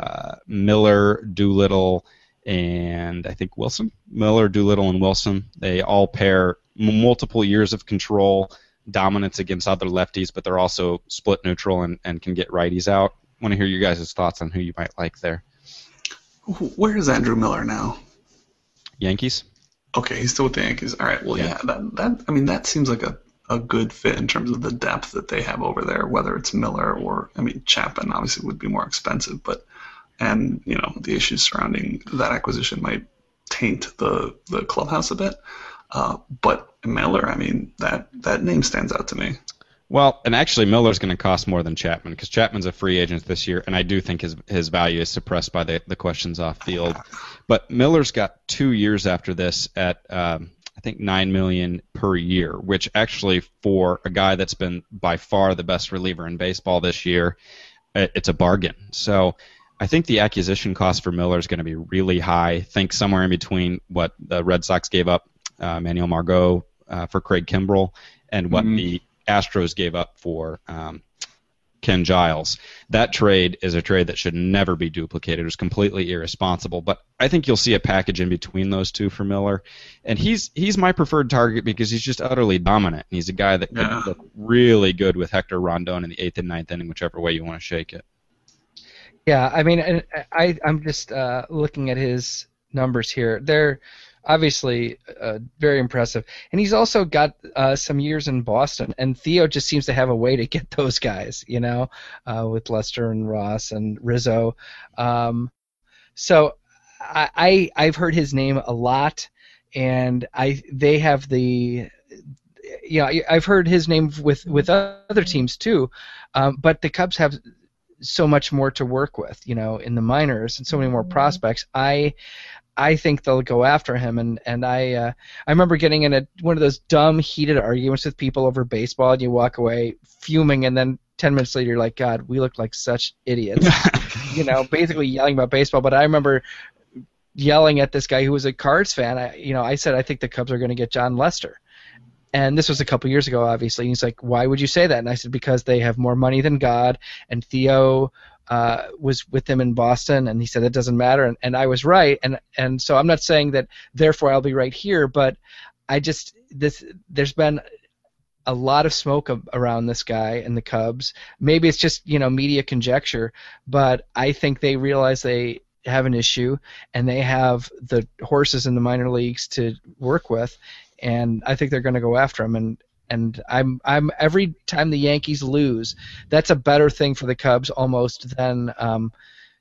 Miller, Doolittle, and I think Wilson. Miller, Doolittle, and Wilson. They all pair multiple years of control, dominance against other lefties, but they're also split neutral and can get righties out. I want to hear you guys' thoughts on who you might like there. Where is Andrew Miller now? Yankees. Okay, he's still with the Yankees. All right. Well, yeah. That seems like a good fit in terms of the depth that they have over there. Whether it's Miller or Chapman, obviously would be more expensive, and the issues surrounding that acquisition might taint the clubhouse a bit. But Miller, that name stands out to me. Well, and actually Miller's going to cost more than Chapman because Chapman's a free agent this year, and I do think his value is suppressed by the questions off field. But Miller's got 2 years after this at I think $9 million per year, which actually for a guy that's been by far the best reliever in baseball this year, it's a bargain. So I think the acquisition cost for Miller is going to be really high. I think somewhere in between what the Red Sox gave up, Manuel Margot for Craig Kimbrell, and what the Astros gave up for Ken Giles. That trade is a trade that should never be duplicated. It was completely irresponsible. But I think you'll see a package in between those two for Miller. And he's my preferred target because he's just utterly dominant. He's a guy that could look really good with Hector Rondon in the 8th and 9th inning, whichever way you want to shake it. Yeah, I'm just looking at his numbers here. They're obviously very impressive. And he's also got some years in Boston, and Theo just seems to have a way to get those guys, with Lester and Ross and Rizzo. So I've heard his name a lot, and they have the I've heard his name with other teams too, but the Cubs have so much more to work with, in the minors, and so many more prospects. I think they'll go after him, and I remember getting in one of those dumb, heated arguments with people over baseball, and you walk away fuming, and then 10 minutes later you're like, God, we look like such idiots, basically yelling about baseball. But I remember yelling at this guy who was a Cards fan. I said I think the Cubs are going to get John Lester. And this was a couple years ago, obviously. And he's like, why would you say that? And I said, because they have more money than God, and Theo was with them in Boston, and he said that doesn't matter, and I was right, and so I'm not saying that therefore I'll be right here, but there's been a lot of smoke around this guy and the Cubs. Maybe it's just media conjecture, but I think they realize they have an issue, and they have the horses in the minor leagues to work with, and I think they're going to go after him. And I'm every time the Yankees lose, that's a better thing for the Cubs almost than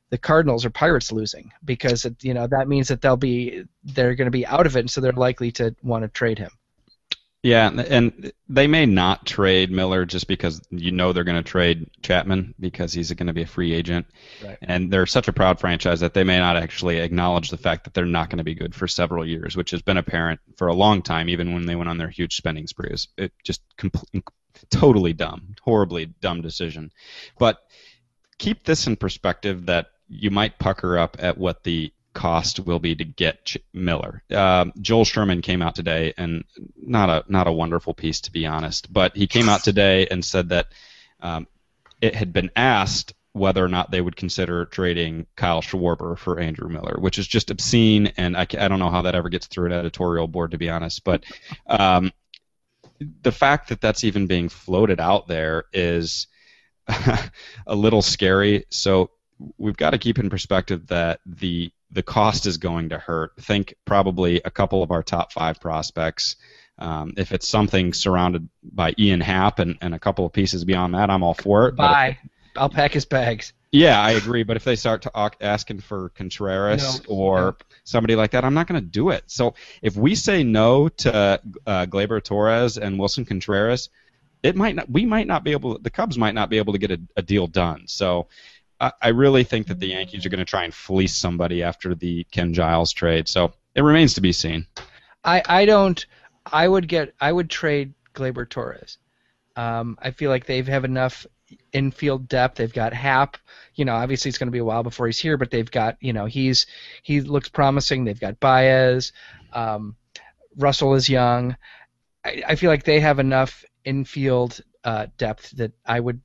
the Cardinals or Pirates losing, because that means that they're going to be out of it, and so they're likely to want to trade him. Yeah, and they may not trade Miller just because they're going to trade Chapman because he's going to be a free agent. Right. And they're such a proud franchise that they may not actually acknowledge the fact that they're not going to be good for several years, which has been apparent for a long time, even when they went on their huge spending sprees. It just totally dumb, horribly dumb decision. But keep this in perspective that you might pucker up at what the cost will be to get Miller. Joel Sherman came out today, and not a wonderful piece, to be honest, but he came out today and said that it had been asked whether or not they would consider trading Kyle Schwarber for Andrew Miller, which is just obscene, and I don't know how that ever gets through an editorial board, to be honest, but the fact that that's even being floated out there is a little scary. So we've got to keep in perspective that the cost is going to hurt. Think probably a couple of our top 5 prospects. If it's something surrounded by Ian Happ and a couple of pieces beyond that, I'm all for it. Bye. I'll pack his bags. Yeah, I agree. But if they start to asking for Contreras or somebody like that, I'm not going to do it. So if we say no to Gleyber Torres and Wilson Contreras, the Cubs might not be able to get a deal done. So I really think that the Yankees are going to try and fleece somebody after the Ken Giles trade. So it remains to be seen. I would trade Gleyber Torres. I feel like they have enough infield depth. They've got Happ. Obviously it's going to be a while before he's here, but they've got, he looks promising. They've got Baez. Russell is young. I feel like they have enough infield depth that I would,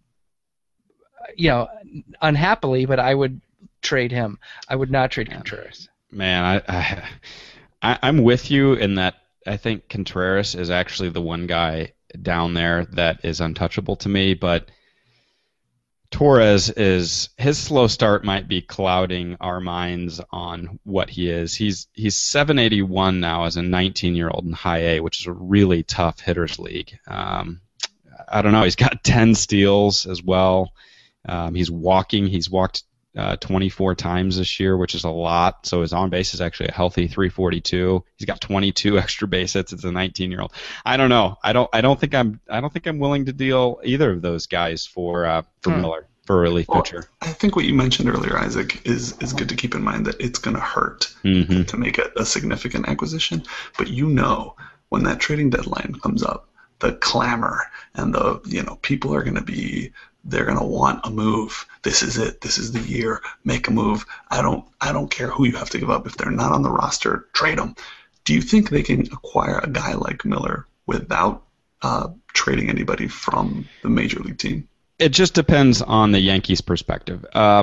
unhappily, but I would trade him. I would not trade Contreras. Man, I'm with you in that I think Contreras is actually the one guy down there that is untouchable to me, but Torres his slow start might be clouding our minds on what he is. He's 781 now as a 19-year-old in high A, which is a really tough hitters league. I don't know. He's got 10 steals as well. He's walked 24 times this year, which is a lot. So his on base is actually a healthy 342. He's got 22 extra base hits as a 19-year-old. I don't know. I don't think I'm willing to deal either of those guys for Miller, for a relief pitcher. I think what you mentioned earlier, Isaac, is good to keep in mind that it's going to hurt to make a significant acquisition. But when that trading deadline comes up, the clamor and people are going to be. They're going to want a move. This is it. This is the year. Make a move. I don't care who you have to give up. If they're not on the roster, trade them. Do you think they can acquire a guy like Miller without trading anybody from the major league team? It just depends on the Yankees' perspective.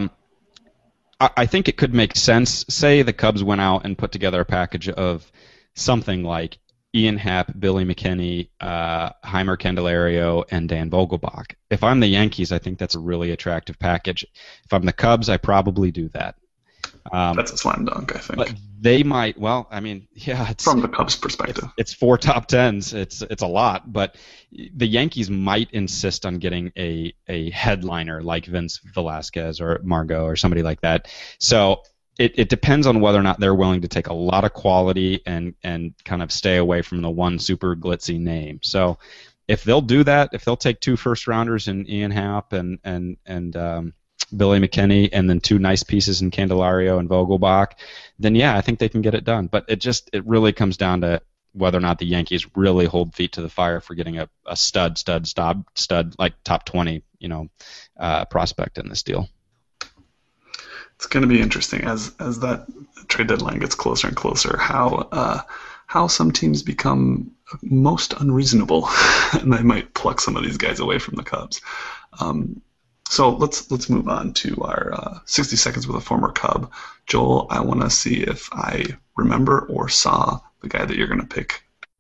I think it could make sense. Say the Cubs went out and put together a package of something like Ian Happ, Billy McKinney, Heimer Candelario, and Dan Vogelbach. If I'm the Yankees, I think that's a really attractive package. If I'm the Cubs, I probably do that. That's a slam dunk, I think. But they might. Well, I mean, yeah. It's, from the Cubs' perspective, it's 4 top 10s. It's a lot. But the Yankees might insist on getting a headliner like Vince Velasquez or Margot or somebody like that. So. It depends on whether or not they're willing to take a lot of quality and kind of stay away from the one super glitzy name. So if they'll do that, if they'll take 2 first-rounders in Ian Happ and Billy McKinney and then 2 nice pieces in Candelario and Vogelbach, then yeah, I think they can get it done. But it really comes down to whether or not the Yankees really hold feet to the fire for getting a stud like top 20 prospect in this deal. It's going to be interesting as that trade deadline gets closer and closer. How some teams become most unreasonable, and they might pluck some of these guys away from the Cubs. So let's move on to our 60 seconds with a former Cub. Joel, I want to see if I remember or saw the guy that you're going to pick.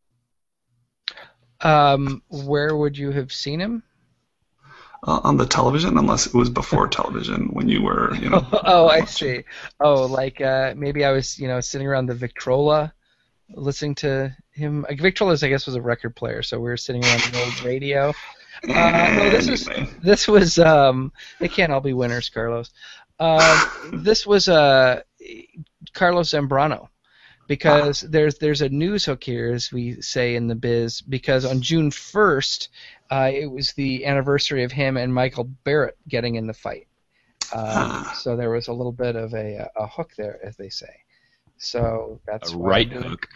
Where would you have seen him? On the television, unless it was before television when you were, Oh, I see. Oh, like maybe I was, sitting around the Victrola, listening to him. Victrola, I guess, was a record player, so we were sitting around the old radio. No, this was. They can't all be winners, Carlos. This was Carlos Zambrano. Because there's a news hook here, as we say in the biz, because on June 1st, it was the anniversary of him and Michael Barrett getting in the fight. So there was a little bit of a hook there, as they say. So that's a right hook.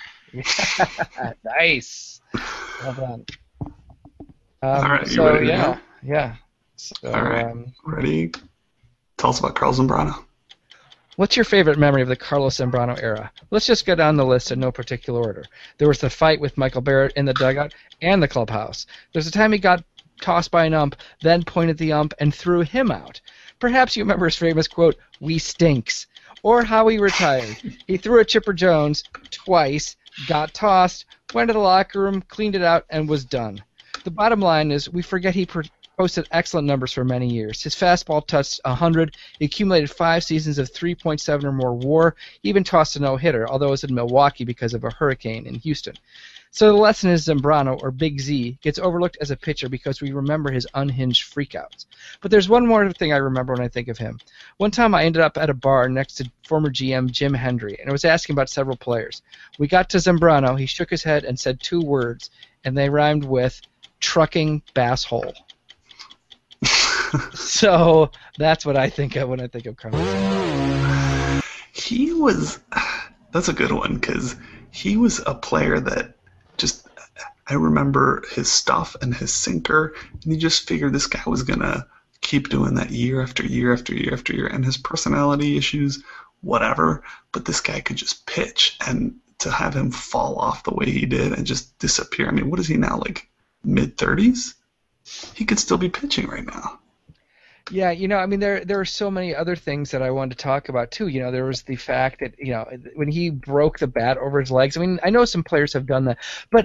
Nice. Well done. All right, so, you ready? Yeah. So, all right. Ready? Tell us about Carlos Zambrano. What's your favorite memory of the Carlos Zambrano era? Let's just go down the list in no particular order. There was the fight with Michael Barrett in the dugout and the clubhouse. There's a time he got tossed by an ump, then pointed the ump and threw him out. Perhaps you remember his famous quote, "We stinks," or how he retired. He threw at Chipper Jones twice, got tossed, went to the locker room, cleaned it out, and was done. The bottom line is we forget he posted excellent numbers for many years. His fastball touched 100. He accumulated 5 seasons of 3.7 or more WAR. He even tossed a no-hitter, although it was in Milwaukee because of a hurricane in Houston. So the lesson is Zambrano, or Big Z, gets overlooked as a pitcher because we remember his unhinged freakouts. But there's one more thing I remember when I think of him. One time I ended up at a bar next to former GM Jim Hendry, and I was asking about several players. We got to Zambrano, he shook his head and said 2 words, and they rhymed with trucking bass hole. So that's what I think of when I think of Carlos. That's a good one, because he was a player that just, I remember his stuff and his sinker, and you just figured this guy was going to keep doing that year after year after year after year, and his personality issues, whatever, but this guy could just pitch, and to have him fall off the way he did and just disappear, I mean, what is he now, like mid-30s? He could still be pitching right now. Yeah, I mean, there are so many other things that I wanted to talk about, too. There was the fact that, when he broke the bat over his legs, I mean, I know some players have done that, but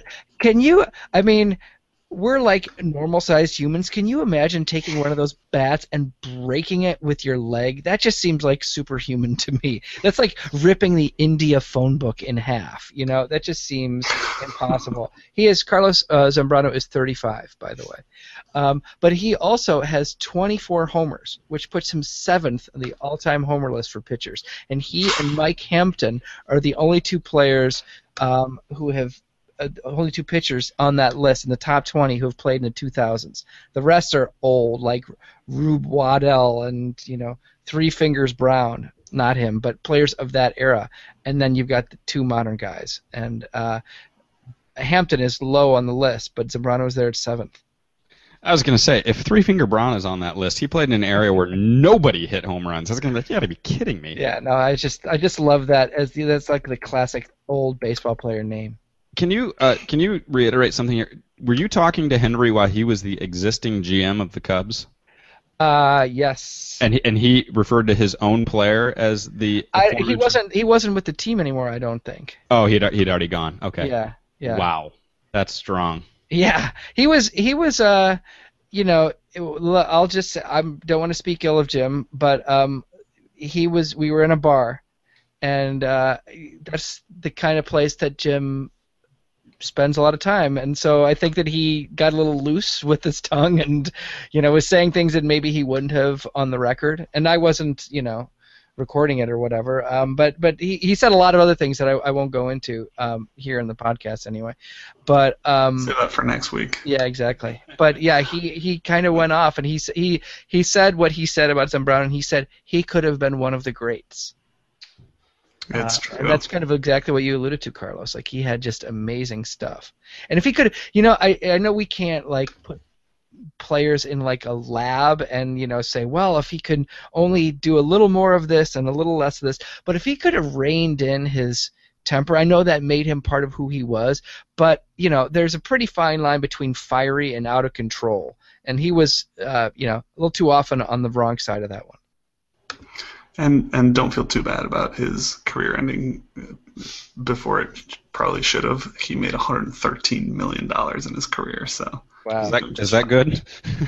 we're like normal-sized humans. Can you imagine taking one of those bats and breaking it with your leg? That just seems like superhuman to me. That's like ripping the India phone book in half. That just seems impossible. Carlos Zambrano is 35, by the way. But he also has 24 homers, which puts him 7th on the all-time homer list for pitchers. And he and Mike Hampton are the only 2 players who have only 2 pitchers on that list in the top 20 who have played in the 2000s. The rest are old, like Rube Waddell and, Three Fingers Brown. Not him, but players of that era. And then you've got the 2 modern guys. And Hampton is low on the list, but Zambrano is there at 7th. I was going to say, if Three Finger Brown is on that list, he played in an area where nobody hit home runs. I was going to be like, you got to be kidding me. Yeah, no, I just love that. That's like the classic old baseball player name. Can you reiterate something here? Were you talking to Henry while he was the existing GM of the Cubs? Yes. And he referred to his own player as the. He wasn't with the team anymore, I don't think. Oh, he'd already gone. Okay. Yeah. Wow, that's strong. Yeah, he was. I'll just. I don't want to speak ill of Jim, but we were in a bar, and that's the kind of place that Jim spends a lot of time, and so I think that he got a little loose with his tongue and was saying things that maybe he wouldn't have on the record, and I wasn't recording it or whatever, but he said a lot of other things that I won't go into here in the podcast anyway, but save that for next week. Yeah, exactly. But yeah, he kind of went off, and he said what he said about Zambrano, and he said he could have been one of the greats. It's true. And that's kind of exactly what you alluded to, Carlos. Like, he had just amazing stuff. And if he could, I know we can't like put players in like a lab and say, well, if he could only do a little more of this and a little less of this, but if he could have reined in his temper, I know that made him part of who he was, but there's a pretty fine line between fiery and out of control, and he was a little too often on the wrong side of that one. And don't feel too bad about his career ending before it probably should have. He made $113 million in his career, so. Wow. Is that good?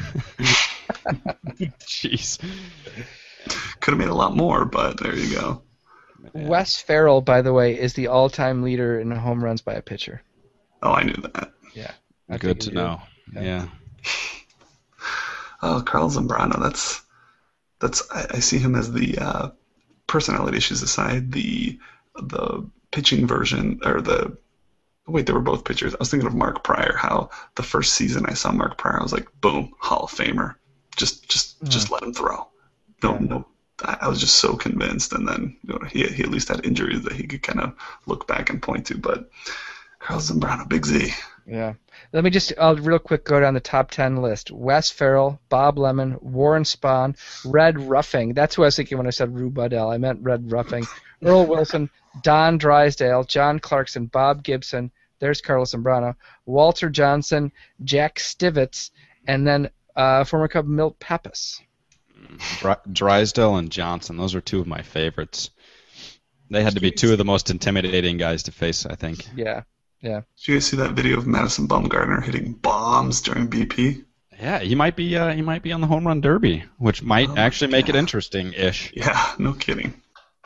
Jeez. Could have made a lot more, but there you go. Yeah. Wes Farrell, by the way, is the all-time leader in home runs by a pitcher. Oh, I knew that. Yeah. Good to know. Yeah. Oh, Carlos Zambrano, that's I see him as the personality issues aside, the pitching version or the wait, they were both pitchers. I was thinking of Mark Pryor. How the first season I saw Mark Pryor, I was like, boom, Hall of Famer. Just let him throw. No. I was just so convinced, and then he at least had injuries that he could kind of look back and point to. But Carlos Zambrano, Big Z. Yeah. Let me just real quick go down the top 10 list. Wes Farrell, Bob Lemon, Warren Spahn, Red Ruffing. That's who I was thinking when I said Rue Budell. I meant Red Ruffing. Earl Wilson, Don Drysdale, John Clarkson, Bob Gibson. There's Carlos Zambrano. Walter Johnson, Jack Stivitz, and then former Cub Milt Pappas. Drysdale and Johnson. Those are two of my favorites. They had to be two of the most intimidating guys to face, I think. Yeah. Did you guys see that video of Madison Bumgarner hitting bombs during BP? Yeah, he might be on the home run derby, which might actually make it interesting-ish. Yeah, no kidding.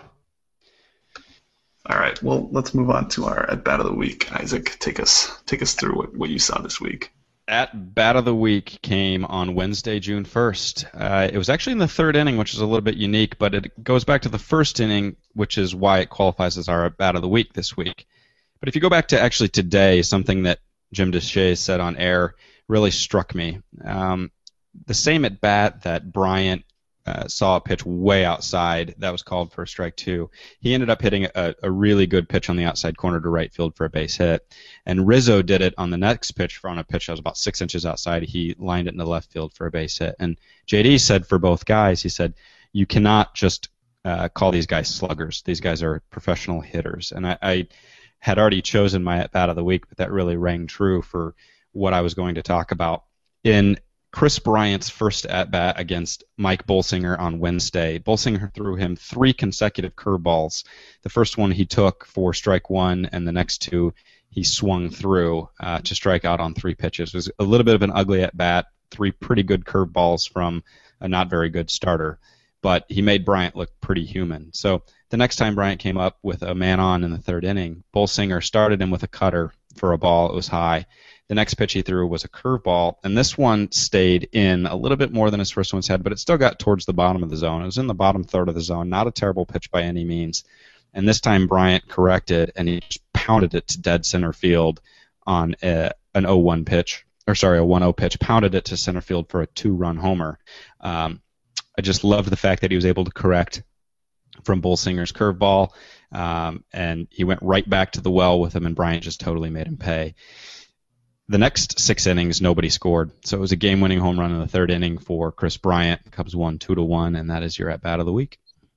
All right, well, let's move on to our at bat of the week. Isaac, take us through what you saw this week. At bat of the week came on Wednesday, June 1st. It was actually in the third inning, which is a little bit unique, but it goes back to the first inning, which is why it qualifies as our at bat of the week this week. But if you go back to actually today, something that Jim Deshaies said on air really struck me. The same at bat that Bryant saw a pitch way outside that was called for a strike two. He ended up hitting a really good pitch on the outside corner to right field for a base hit. And Rizzo did it on the next pitch on a pitch that was about 6 inches outside. He lined it in the left field for a base hit. And JD said for both guys, he said, you cannot just call these guys sluggers. These guys are professional hitters. And I had already chosen my at-bat of the week, but that really rang true for what I was going to talk about. In Chris Bryant's first at-bat against Mike Bolsinger on Wednesday, Bolsinger threw him 3 consecutive curveballs. The first one he took for strike one, and the next 2 he swung through to strike out on 3 pitches. It was a little bit of an ugly at-bat, 3 pretty good curveballs from a not very good starter, but he made Bryant look pretty human. So the next time Bryant came up with a man on in the third inning, Bolsinger started him with a cutter for a ball. It was high. The next pitch he threw was a curveball, and this one stayed in a little bit more than his first one's had, but it still got towards the bottom of the zone. It was in the bottom third of the zone, not a terrible pitch by any means. And this time Bryant corrected, and he just pounded it to dead center field on an 0-1 pitch, a 1-0 pitch, pounded it to center field for a 2-run homer. I just loved the fact that he was able to correct from Bolsinger's curveball, and he went right back to the well with him, and Bryant just totally made him pay. The next 6 innings, nobody scored, so it was a game-winning home run in the third inning for Chris Bryant. The Cubs won 2-1, and that is your at-bat of the week.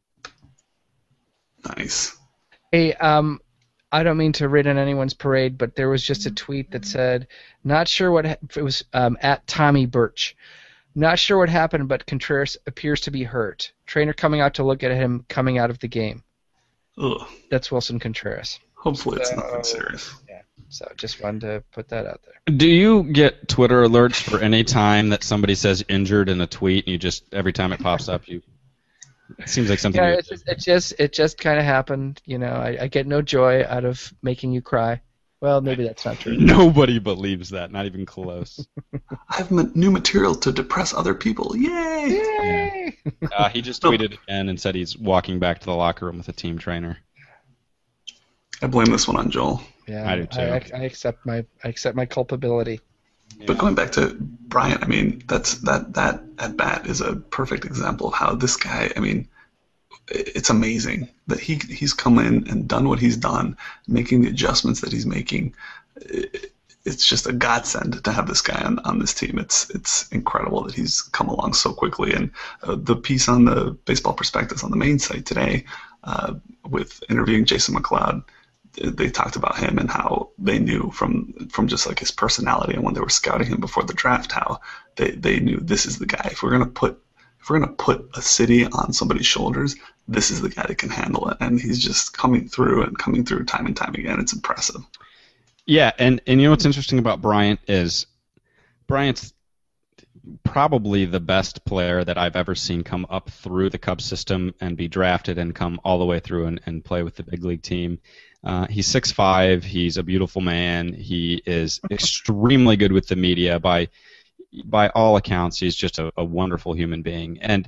Nice. Hey, I don't mean to rain on anyone's parade, but there was just a tweet that said, not sure what it was at Tommy Birch. Not sure what happened, but Contreras appears to be hurt. Trainer coming out to look at him coming out of the game. Ugh. That's Wilson Contreras. Hopefully it's nothing serious. Yeah. So just wanted to put that out there. Do you get Twitter alerts for any time that somebody says injured in a tweet, and you just every time it pops up, it seems like something? Yeah, it just kind of happened. You know, I get no joy out of making you cry. Well, maybe that's not true. Nobody believes that, not even close. I have new material to depress other people. Yay! Yay! He just tweeted again and said he's walking back to the locker room with a team trainer. I blame this one on Joel. Yeah, I do too. I accept my culpability. Yeah. But going back to Bryant, I mean, that at bat is a perfect example of how this guy. I mean, it's amazing that he's come in and done what he's done, making the adjustments that he's making. It's just a godsend to have this guy on this team. It's incredible that he's come along so quickly. And the piece on the Baseball Prospectus on the main site today, with interviewing Jason McLeod, they talked about him and how they knew from just like his personality and when they were scouting him before the draft, how they knew this is the guy. If we're gonna put a city on somebody's shoulders, this is the guy that can handle it. And he's just coming through time and time again. It's impressive. Yeah, and you know what's interesting about Bryant is Bryant's probably the best player that I've ever seen come up through the Cubs system and be drafted and come all the way through and play with the big league team. He's 6'5", he's a beautiful man, he is extremely good with the media. By all accounts, he's just a wonderful human being. And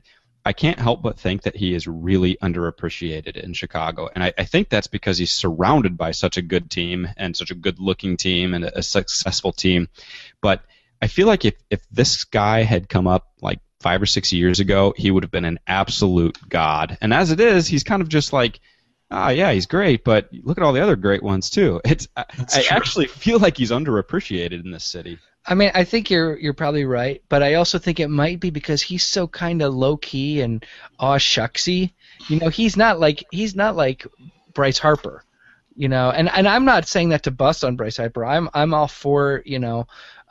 I can't help but think that he is really underappreciated in Chicago. And I think that's because he's surrounded by such a good team and such a good-looking team and a successful team. But I feel like if this guy had come up like 5 or 6 years ago, he would have been an absolute god. And as it is, he's kind of just like, yeah, he's great, but look at all the other great ones too. I actually feel like he's underappreciated in this city. I mean, I think you're probably right, but I also think it might be because he's so kind of low key and aw shucksy. You know, he's not like Bryce Harper. You know, and I'm not saying that to bust on Bryce Harper. I'm all for, you know,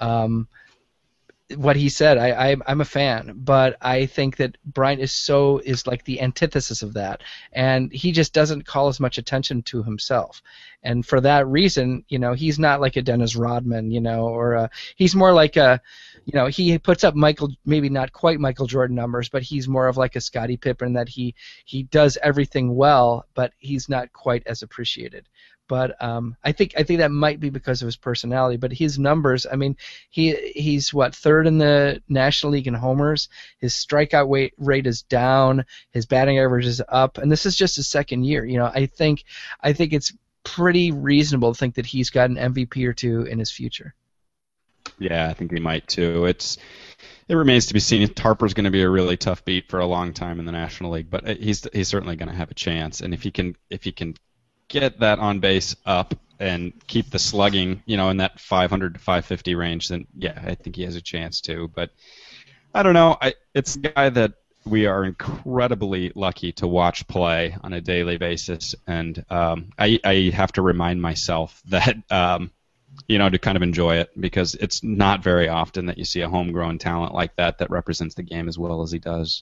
what he said. I'm a fan, but I think that Bryant is like the antithesis of that, and he just doesn't call as much attention to himself, and for that reason, you know, he's not like a Dennis Rodman, you know, or he's more like a, you know, he puts up maybe not quite Michael Jordan numbers, but he's more of like a Scottie Pippen, that he does everything well, but he's not quite as appreciated. But I think that might be because of his personality. But his numbers, I mean, he's what, third in the National League in homers. His strikeout rate is down. His batting average is up, and this is just his second year. You know, I think it's pretty reasonable to think that he's got an MVP or two in his future. Yeah, I think he might too. It remains to be seen. Harper's going to be a really tough beat for a long time in the National League, but he's certainly going to have a chance. And if he can get that on base up and keep the slugging, you know, in that 500 to 550 range, then yeah, I think he has a chance too. But I don't know. It's a guy that we are incredibly lucky to watch play on a daily basis, and I have to remind myself that you know, to kind of enjoy it, because it's not very often that you see a homegrown talent like that represents the game as well as he does.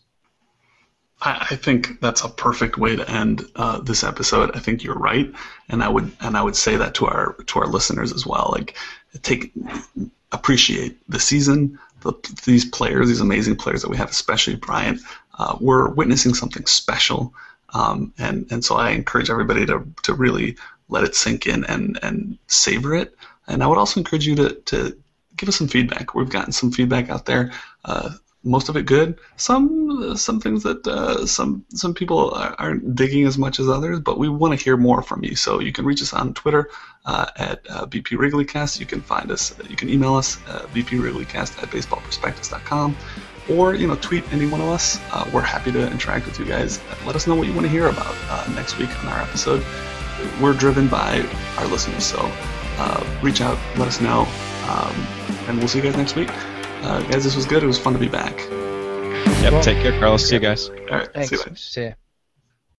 I think that's a perfect way to end this episode. I think you're right, and I would say that to our listeners as well. Like, appreciate the season, these players, these amazing players that we have, especially Bryant. We're witnessing something special, and so I encourage everybody to really let it sink in and savor it. And I would also encourage you to give us some feedback. We've gotten some feedback out there. Most of it good. Some things that some people aren't digging as much as others, but we want to hear more from you. So you can reach us on Twitter at BP Wrigleycast. You can find us. You can email us bpwrigleycast@baseballprospectus.com, or tweet any one of us. We're happy to interact with you guys. Let us know what you want to hear about next week on our episode. We're driven by our listeners, so reach out, let us know, and we'll see you guys next week. Guys, this was good. It was fun to be back. Yep, take care, Carlos. See you guys. All right, Thanks. see you later. See ya.